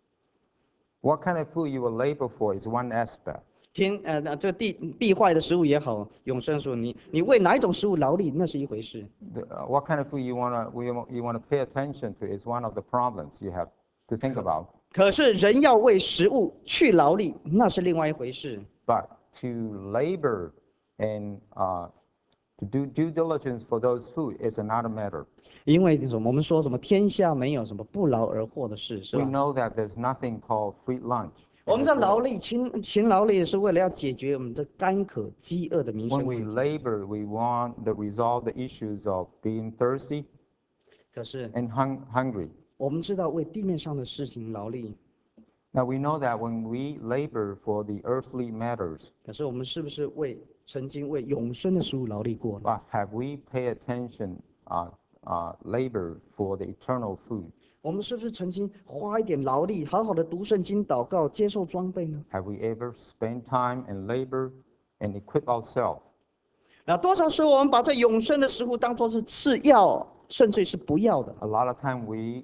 what kind of food you will labor for is one aspect. 天呃，那这地必坏的食物也好，永生的食物，你你为哪一种食物劳力，那是一回事。 The, uh, what kind of food you wanna we, you wanna pay attention to is one of the problems you have to think about. 可是人要为食物去劳力，那是另外一回事。 But to labor and uh, to do due diligence for those food is another matter. 因为什么？我们说什么天下没有什么不劳而获的事，是 We 吧？ know that there's nothing called free lunch. 我 in 们 this 在劳 world. 力勤勤劳力是为了要解决我们这干渴、饥饿的民 When 生 we 问题。 labor, we want to resolve the issues of being thirsty 可是 and hung, hungry. 我们知道为地面上的事情劳力， Now we know that when we labor for the earthly matters, 可是我们是不是为曾经为永生的食物劳力过呢？ but have we paid attention, uh, uh, labor for the eternal food? 我们是不是曾经花一点劳力，好好的读圣经、祷告、接受装备呢？ Have we ever spent time and labor and equip ourselves? 那多少时候我们把这永生的食物当作是次要，甚至是不要的？ A lot of time we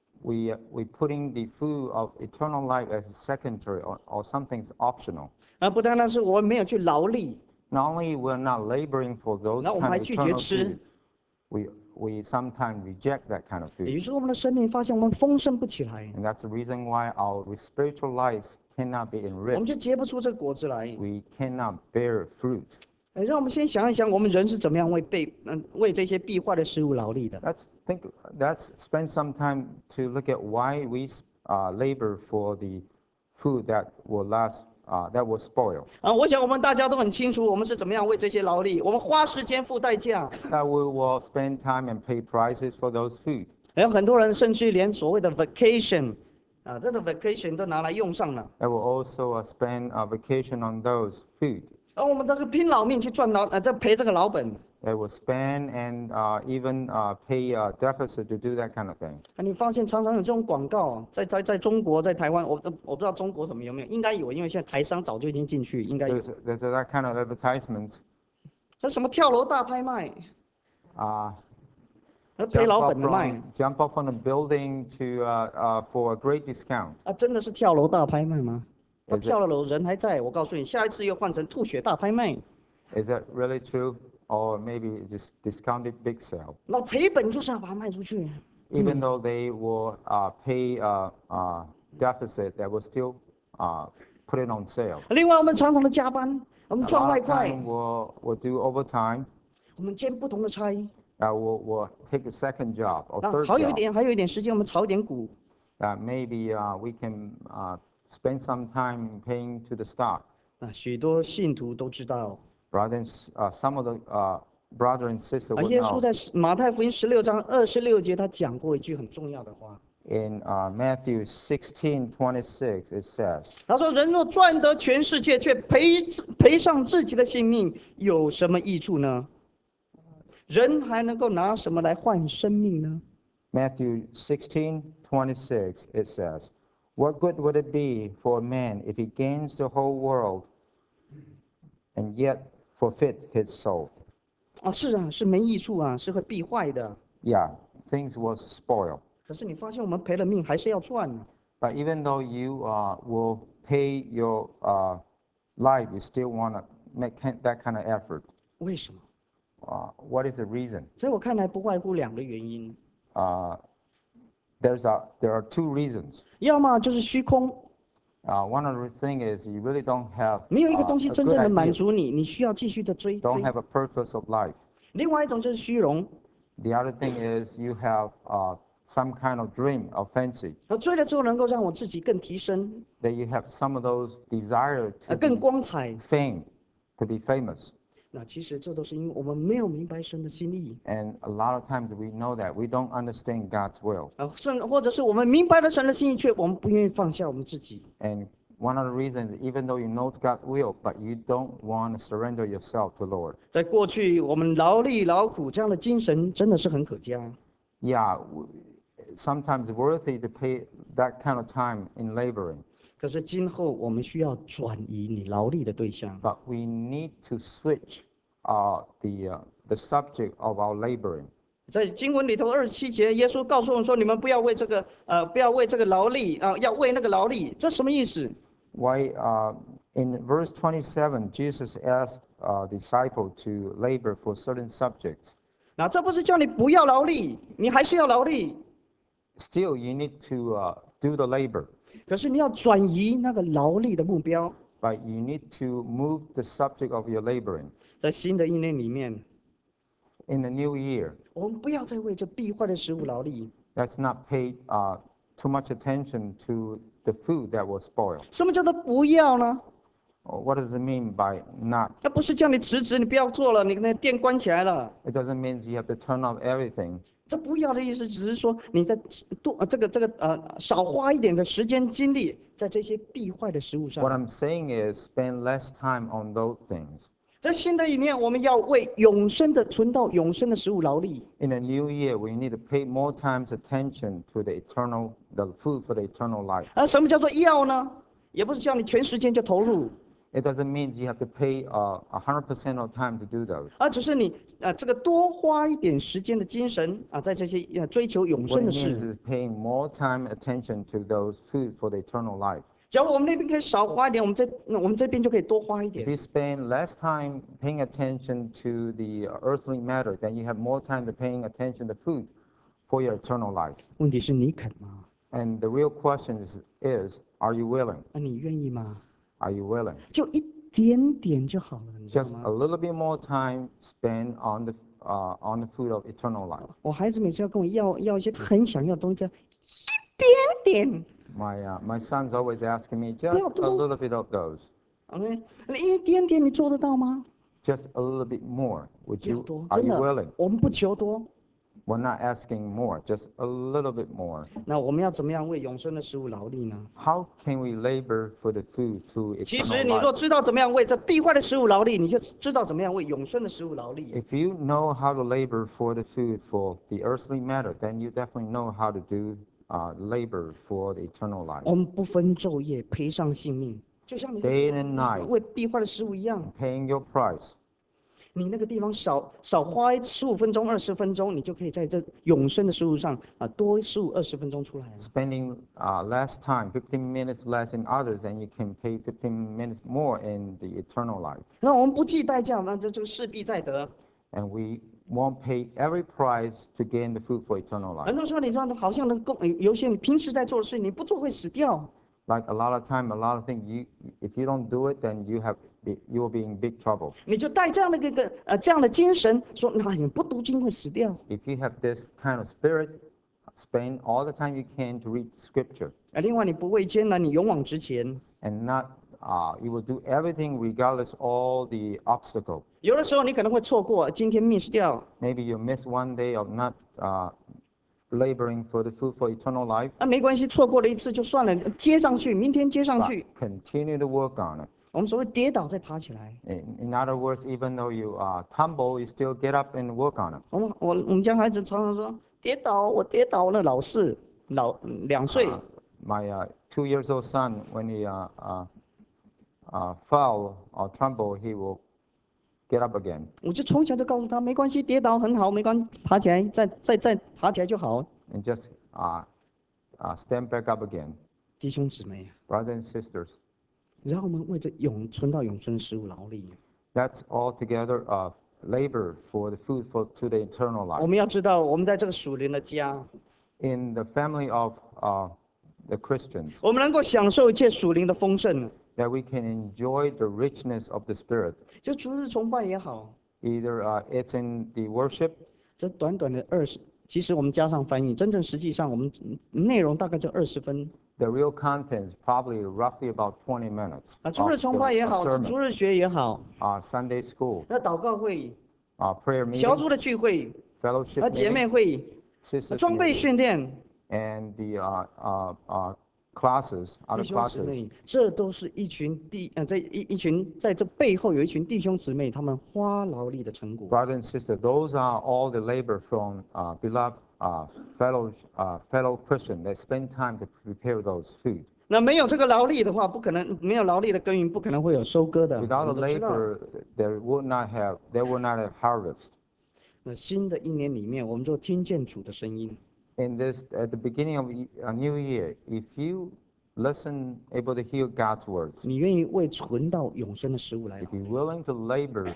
we uh, we putting the food of eternal life as secondary or, or something's optional. 而不单单是我们没有去劳力， Not only we're not laboring for those 那我们 kind 还 of 拒绝 eternal 吃。 food, we we sometimes reject that kind of 也 food. 就是我们的生命发现我们丰盛不起来， And that's the reason why our spiritual lives cannot be 我们就 enriched. 结不出这个果子来。 We cannot bear fruit. 哎，让我们先想一想，我们人是怎么样为被嗯为这些必坏的事物劳力的？ Let's think. Let's spend some time to look at why we uh, labor for the food that will last, uh, that will spoil. 啊，我想我们大家都很清楚，我们是怎么样为这些劳力，我们花时间付代价。 That we will spend time and pay prices for those food. 还有很多人甚至连所谓的 vacation，啊，这个 vacation 都拿来用上了。 That will also uh, spend a vacation on those food. 而我们都是拼老命去赚老，呃，这赔这个老本。 They will spend and uh, even uh, pay a deficit to do that kind of thing. 啊，你发现常常有这种广告，在在在中国，在台湾，我都我不知道中国什么有没有，应该有，因为现在台商早就已经进去，应该有。 There's, there's that kind of advertisements. 那什么跳楼大拍卖， Uh, 那赔 jump 老 off 本的卖 from jump off on a building to uh, uh, for a great discount. 啊，真的是跳楼大拍卖吗？他 Is it- 跳了楼，人还在。我告诉你，下一次又换成吐血大拍卖， Is that really true? Or maybe just discounted big sale? 那赔本就是要把它卖出去。 Even though they will uh, pay uh, uh, deficit, they will still uh, put it on sale. 另外，我们常常的加班，我们 A 赚 lot 外 of 快， time will will do overtime. 我们兼不同的差。 Uh, will will take a second job or 那 third 好有一 job. 点，还有一点时间，我们炒一点股。 Uh, maybe uh, we can uh, spend some time paying to the stock. 啊，许多信徒都知道， Rather than s- uh, some of the uh, brother and sister 啊， would 耶稣 know. 在马太福音十六章二十六节，他讲过一句很重要的话。 In uh, Matthew sixteen twenty-six, it says, 他说：“人若赚得全世界，却赔自赔上自己的性命，有什么益处呢？人还能够拿什么来换生命呢？” Matthew sixteen twenty-six, it says, What good would it be for a man if he gains the whole world and yet forfeit his soul? 啊，是啊，是没益处啊，是会必坏的。 Yeah, things will spoil. 可是你发现我们赔了命还是要赚呢？ But even though you uh, will pay your uh, life, you still want to make that kind of effort. 为什么？ Uh, what is the reason? 在我看来，不外乎两个原因， Uh, there's a, there are two reasons. 要么就是虚空， Uh, one of the things is you really don't have 没有一个 uh, 东西 a 真 good 正的满 idea, 足你，你需要继续的追 don't 追。 have a purpose of life. 另外一种就是虚荣， The other thing is you have uh, some kind of dream or fancy, 而追了之后能够让我自己更提升， that you have some of those desire 呃， to 更 be 光彩。 fame, to be famous. 那其实这都是因为我们没有明白神的心意， And a lot of times we know that we don't understand God's will. 啊，甚或者是我们明白了神的心意，却我们不愿意放下我们自己。 And one of the reasons, even though you know God's will, but you don't want to surrender yourself to Lord. 在过去，我们劳力劳苦这样的精神真的是很可嘉。 Yeah, w- sometimes worthy to pay that kind of time in laboring. 可是今后我们需要转移你劳力的对象。 But we need to switch uh, the, uh, the subject of our laboring. 在经文里头二十七节，耶稣告诉我们说：“你们不要为这个呃，不要为这个劳力啊、要为那个劳力。”这什么意思？ Why, uh, in verse twenty-seven, Jesus asked uh, disciple to labor for certain subjects. 那这不是叫你不要劳力，你还是要劳力， Still, you need to uh, do the labor, 可是你要转移那个劳力的目标。 but you need to move the subject of your laboring. 在新的一年里面， In the new year, 我们不要再为这必坏的食物劳力。 let's not pay uh, too much attention to the food that will spoil. 什么叫做不要呢？ Or what does it mean by not? 那不是叫你辞职，你不要做了，你那店关起来了。 It doesn't mean you have to turn off everything. 这不要的意思，只是说你在多呃这个这个呃少花一点的时间精力在这些必坏的食物 What 上。 I'm saying is spend less time on those things. 在新的一年，我们要为永生的存到永生的食物劳力。 In the new year, we need to pay more times attention to the eternal, the food for the eternal life. 而什么叫做要呢？也不是叫你全时间就投入， It doesn't mean you have to pay uh, one hundred percent of time to do those. 而只是你呃这个多花一点时间的精神啊，在这些呃追求永 What 生 it 的 means 事。 is paying more time attention to those food for the eternal life. 假如我们那边可以少花一点，我们这那我们这边就可以多花一 If 点。 you spend less time paying attention to the earthly matter, then you have more time to paying attention to food for your eternal life. 问题是你肯吗？ And the real question is, is are you willing? 那你愿意吗？ Are you willing? 就一点点就好了，你知道 Just 吗 a？little bit more time spent on the, uh, on the food of eternal life. 我孩子每次要跟我要要一些很想要的东西，这样一点点 My, uh, my son's always asking me just Yeah, a do- little bit of those, ，OK，那一点点你做得到吗？ just a little bit more. Would 不要 you, 多， are 真 you 的 willing?， 我们不求多。 We're not asking more, just a little bit more. 那我们要怎么样为永生的食物劳力呢？ How can we labor for the food to 其实 eternal 你若 life? 知道怎么样为这必坏的食物劳力，你就知道怎么样为永生的食物劳力。 If you know how to labor for the food for the earthly matter, then you definitely know how to do uh, labor for the eternal life. 我们不分昼夜，赔上性命，就像你在 Day 做 and night, 为必坏的食物一样。 paying your price. 你那个地方少少花十五分钟、二十分钟，你就可以在这永生的食物上啊多十五、二十分钟出来了。 Spending uh, less time, fifteen minutes less in others, and you can pay fifteen minutes more in the eternal life. 那我们不计代价，那这就势必在得。 And we won't pay every price to gain the food for eternal 很 life. 多时候，你知道，好像能够有些你平时在做的事，你不做会死掉。 Like a lot of time, a lot of things, you, if you don't do it, then you have, you will be in big trouble. 你就带这样的一个呃这样的精神，说那你不读经会死掉。 If you have this kind of spirit, spend all the time you can to read scripture, 啊，另外你不畏艰难，你勇往直前。 and not, uh, you will do everything regardless all the obstacle. 有的时候你可能会错过，今天 miss 掉， Maybe you miss one day of not uh, laboring for the food for eternal life, 啊没关系，错过了一次就算了，接上去，明天接上 but 去。 continue to work on it. 我们所谓跌倒再爬起来。 In, in other words, even though you uh, tumble, you still get up and work on it. 我们我我们家孩子常常说跌倒，我跌倒了，老四老两岁， my uh, two years old son, when he uh, uh, uh, fell or trembled, he will get up again 我就从小就告诉他，没关系，跌倒很好，没关，爬起来，再再再爬起来就好。 and just uh, uh, stand back up again. 弟兄姊妹， Brothers and sisters, 让我们为着永存到永存的食物劳力。 that's all together uh, labor for the food for to the eternal 我 life. 们要知道，我们在这个属灵的家， In the family of uh, the Christians, 我们能够享受一切属灵的丰盛。 that we can enjoy the richness of the Spirit. 就逐日崇拜也好， Either uh, it's in the worship, 这短短的二十，其实我们加上翻译，真正实际上我们内容大概就二十分。 the real content is probably roughly about twenty minutes. 啊，逐 of 日崇 the- 拜也 a 好， sermon, 逐日学也好， uh, Sunday school, 那祷告会、 uh, prayer 小 meeting, 组的聚会、 fellowship 啊姐妹 meeting, 会、 sisters 装备 meeting, 训练， and the uh, uh, uh, classes, 弟 other 兄姊 classes. 妹，这都是一群弟呃，这一一群在这背后有一群弟兄姊妹，他们花劳力的成果。 Brother and sister, those are all the labor from uh, beloved uh, fellow, uh, fellow Christian that spend time to prepare those food. 那没有这个劳力的话，不可能没有劳力的耕耘，不可能会有收割的。我 Without 们 the 都知道。 labor, there would not have, there would not have harvest. 那新的一年里面，我们就听见主的声音。 In this, at the beginning of e- a new year, if you listen, able to hear God's words, 你愿意为存到永生的食物来 if 劳 you're 力？ willing to labor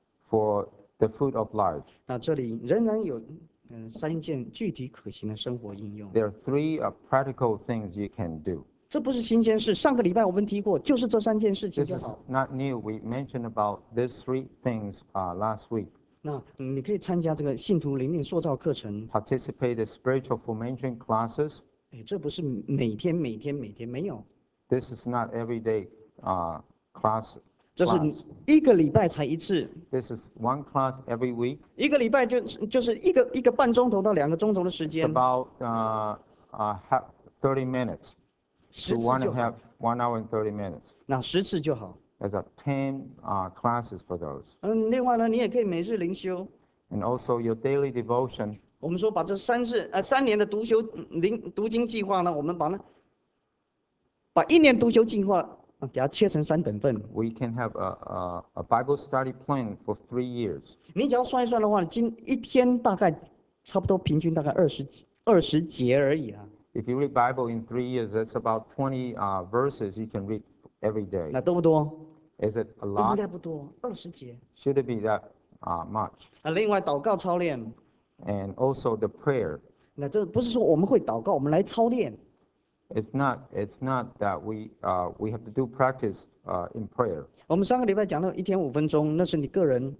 for the food of life, 那这里仍然有嗯、呃三件具体可行的生活应用。 there are three uh, practical things you can do. 这不是新鲜事，上个礼拜我们提过，就是这三件事情 This 就 is 好。 not new. We mentioned about these three things uh, last week. 那嗯你可以参加这个信徒灵命塑造课程。 Participate in spiritual formation classes. 哎，这不是每天每天每天没有， This is not everyday uh, class. 这是 class. 一个礼拜才一次， This is one class every week. 一个礼拜就就是一个一个半钟头到两个钟头的时 It's 间， about uh, uh, ha- thirty minutes 十 to 次 one 就 and 好 half,。one hour and thirty minutes. 那十次就好。 There's a ten uh, classes for those. 嗯，另外呢，你也可以每日灵修。 And also your daily devotion. 我们说把这三日呃三年的读修嗯灵读经计划呢，我们把呢把一年读修计划啊给它切成三等份。 We can have a, a, a Bible study plan for three years. 你只要算一算的话，今一天大概差不多平均大概二十二十节而已啊。 If you read Bible in three years, that's about twenty uh, verses you can read every day. 那多不多？ Is it a 应 lot? 该不多，二十节。 Should it be that uh, much? 啊，另外祷告操练， And also the prayer. 那这不是说我们会祷告，我们来操练。 It's not, it's not that we, uh, we have to do practice uh, in prayer. 我们上个礼拜讲到一天五分钟，那是你个人。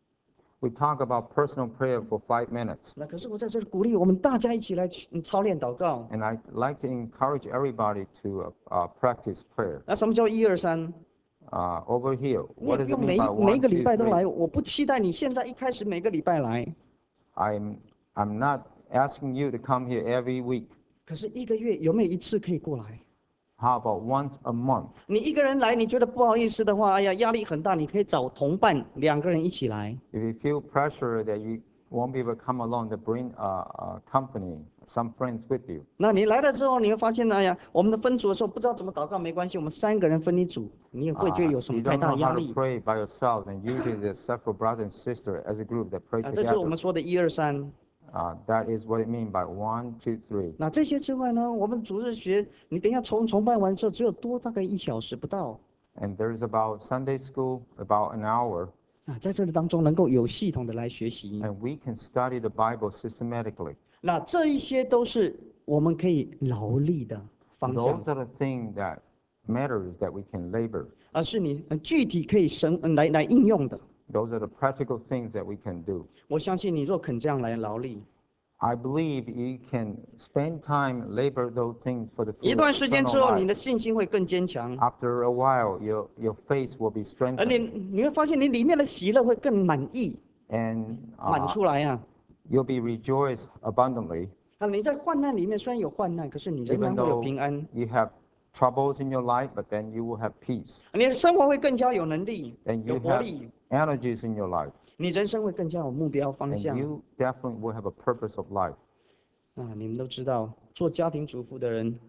We talk about personal prayer for five minutes. 那可是我在这里鼓励我们大家一起来去嗯操练祷告。 And I like to encourage everybody to uh, uh, practice prayer. 那什么叫一二三？ Uh, over here, 你也 what 不 does it 用 mean 每一 by 每一 one, 个礼 two, 拜都来， three? 我不期待你现在一开始每个礼拜来， I'm, I'm not asking you to come here every week. 可是一个月有没有一次可以过来？ How about once a month? 你一个人来，你觉得不好意思的话，哎呀，压力很大，你可以找同伴，两个人一起来。 If you feel pressure that you won't be able to come along, to bring a, a company, some friends with you. 那你来了之后，你会发现，哎呀，我们的分组的时候不知道怎么祷告，没关系，我们三个人分一组，你也不会觉得 Uh, 有什么 you 太 don't 大 know 压 how to 力 pray by yourself, and usually there's several brothers and sisters as a group that pray 啊。这就是我 together. 们说的一二三。 Uh, that is what it means by one, two, three. 那这些之外呢，我们主日学，你等一下崇崇拜完之后，只有多大概一小时不到 And there's about Sunday school, about an hour, 啊，在这个当中能够有系统的来学习。 and we can study the Bible systematically. 那这一些都是我们可以劳力的方向 Those，are the things that matters that we can labor. 而是你呃具体可以生呃来来应用的。 Those are the practical things that we can do. 我相信你若肯这样来劳力， I believe you can spend time labor those things for the 一 food 段 of 时间 eternal 之后，你 life. 的信心会更坚强， After a while, your your faith will be 而你 strengthened, 你会发现你里面的喜乐会更满意， and 满 uh, 出来啊。 you'll be rejoiced abundantly. 啊，你在患难里面虽然有患难，可是你仍 Even 然会有 though 平安， you have troubles in your life, but then you will have peace, 你的生活会更加有能力、 and 有 you 活 have 力， energies in your life, 你人生会更加有目标方 and 向。 you definitely will have a purpose of life. 啊，你们都知道，做家庭主妇的人，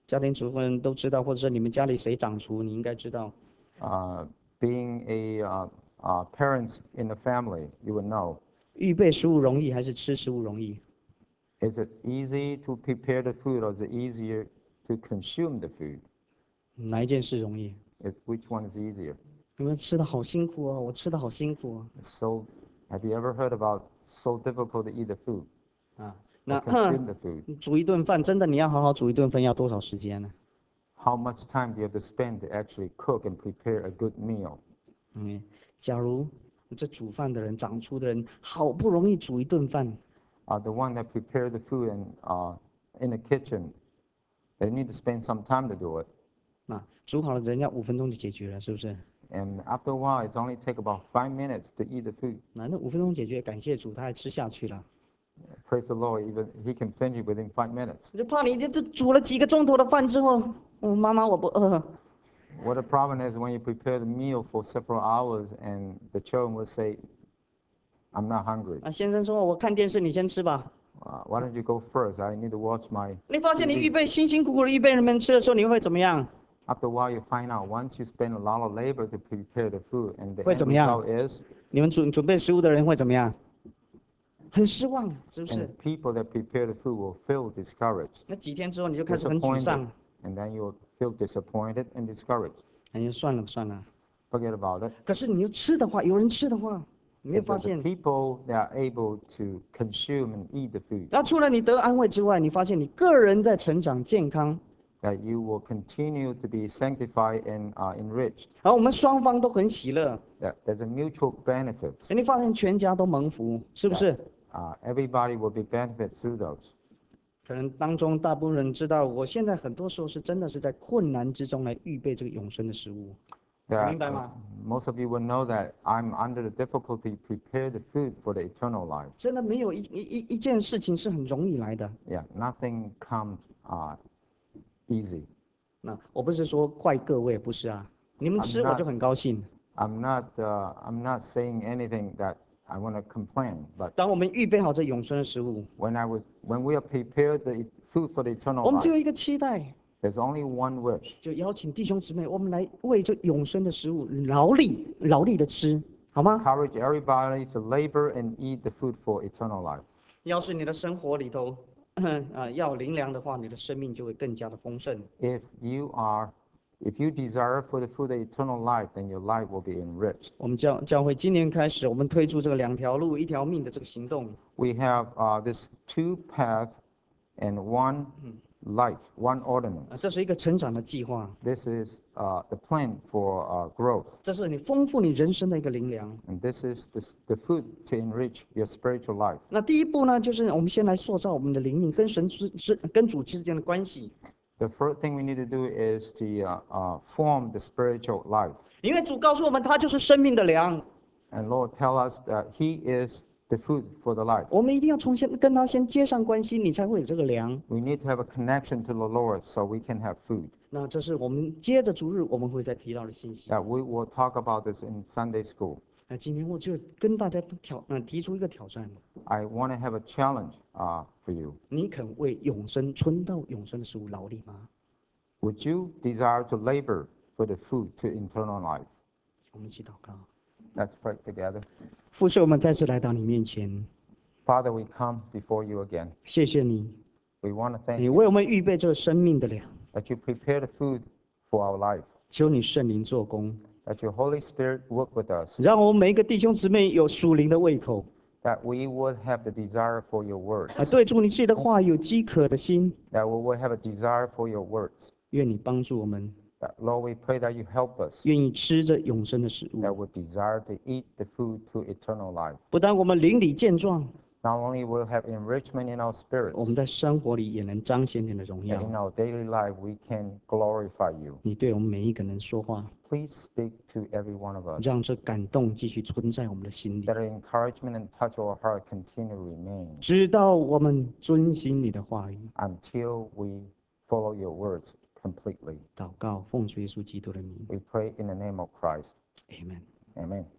家庭主妇人都知道，或者是你们家里谁掌厨，你应该知道。 Uh, being a uh, uh, parents in the family, you would know. 预备食物容易还是吃食物容易？ Is it easy to prepare the food or is it easier to consume the food? 哪一件事容易？ It, which one is easier? 你们吃的好辛苦哦，我吃的好辛苦 It's so, have you ever heard about so difficult to eat the food 哦。啊， or 那 consume the food? 煮一顿饭，真的你要好好煮一顿饭要多少时间呢？ How much time do you have to spend to actually cook and prepare a good meal? 嗯，假如这煮饭的人、掌厨的人好不容易煮一顿饭， Uh, the one that prepare the food and, uh, in the kitchen, they need to spend some time to do it. 那煮好了人要五分钟就解决了，是不是？ And after a while, it's only take about five minutes to eat the food. 那那五分钟解决，感谢主，他还吃下去了。 Praise the Lord, even he can finish it within five minutes. 就怕你这这煮了几个钟头的饭之后，我、妈妈我不饿， What the problem is when you prepare the meal for several hours and the children will say, I'm not hungry. 啊，先生说我看电视，你先吃吧。 Uh, why don't you go first? I need to watch my 你发现你预 T V. 备辛辛苦苦的预备人们吃的时候，你会怎么样？ After a while, you find out once you spend a lot of labor to prepare the food and the 会 end 怎么样？ result is, 你们准准备食物的人会怎么样？很失望，是不 and the 是？ people that prepare the food will feel discouraged, 那几天之后你就开始很沮 disappointed, 丧， and then you'll feel disappointed and discouraged. 哎呀，算了算了。 Forget about it. 可是你又吃的话，有人吃的话，你会 If 发 the, the 现， people that are able to consume and eat the food, 然后除了你得安慰之外，你发现你个人在成长健康， that you will continue to be sanctified and uh, enriched, 然后我们双方都很喜乐， that there's a mutual benefits, 你发现全家都蒙福，是不是？ uh, everybody will be benefit through those. 可能当中大部分人知道，我现在很多时候是真的是在困难之中来预备这个永生的食物， That 明白吗？ most of you will know that I'm under the difficulty to prepare the food for the eternal life. 真的没有一一一一件事情是很容易来的。 Yeah, nothing comes uh, easy. 那我不是说怪各位，不是啊，你们 I'm 吃我就 not, 很高兴。 I'm not, uh, I'm not saying anything that I want to complain, but 当我们预备好这永生的食物， when I was, when we are prepared the food for the eternal 我们只有 life, 一个期待， there's only one wish. 就邀请弟兄姊妹，我们来为这永生的食物劳力劳力的吃，好吗？ Encourage everybody to labor and eat the food for eternal life. 要是你的生活里头啊要灵粮的话，你的生命就会更加的丰盛。 If you are, if you desire for the food of eternal life, then your life will be enriched. 我们教教会今年开始，我们推出这个两条路一条命的这个行动。 We have uh, this two path and one life, one 啊， ordinance. 这是一个成长的计划， This is uh, the plan for uh, growth, 这是你丰富你人生的一个灵粮。 and this is this, the food to enrich your spiritual life. 那第一步呢，就是我们先来塑造我们的灵命跟神之之跟主之间的关系， The first thing we need to do is to uh, uh, form the spiritual life. 因为主告诉我们，他就是生命的粮。 And Lord tell us that He is the food for the life. 我们一定要从先跟他先接上关系，你才会有这个粮。 We need to have a connection to the Lord so we can have food. 那这是我们接着主日我们会再提到的信息。 That we will talk about this in Sunday school. 那今天我就跟大家挑嗯、提出一个挑战， I want to have a challenge uh, for you. 你肯为永生存到永生的食物劳力吗？ Would you desire to labor for the food to eternal life? 我们一起祷告。 Let's pray together. 父神，我们再次来到你面前， Father, we come before you again. 谢谢你， We want to thank 你 you 为我们预备这生命的粮， that you prepare the food for our life, 求你圣灵做工， that your Holy Spirit work with us, 让我们每一个弟兄姊妹有属灵的胃口， that we would have the desire for your words, 啊，对主你自己的话有饥渴的心。 that we would have a desire for your words. 愿你帮助我们， That, Lord, we pray that you help us, 愿意吃着永生的食 that 物， we desire to eat the food to eternal life. 不但我们灵里健壮， Not only will have enrichment in our 我 spirits, 们在生活里也能彰显你的荣 that in 耀。 our daily life we can glorify you. 你对我们每一个人说话， Please speak to every one of us, 让这感动继续存在我们的心里， that our encouragement and touch our heart continue to remain 直到我们遵行你的话语。 until we follow your words completely. 祷告，奉主耶稣基督的名 We pray in the name of Christ. ，Amen。 Amen.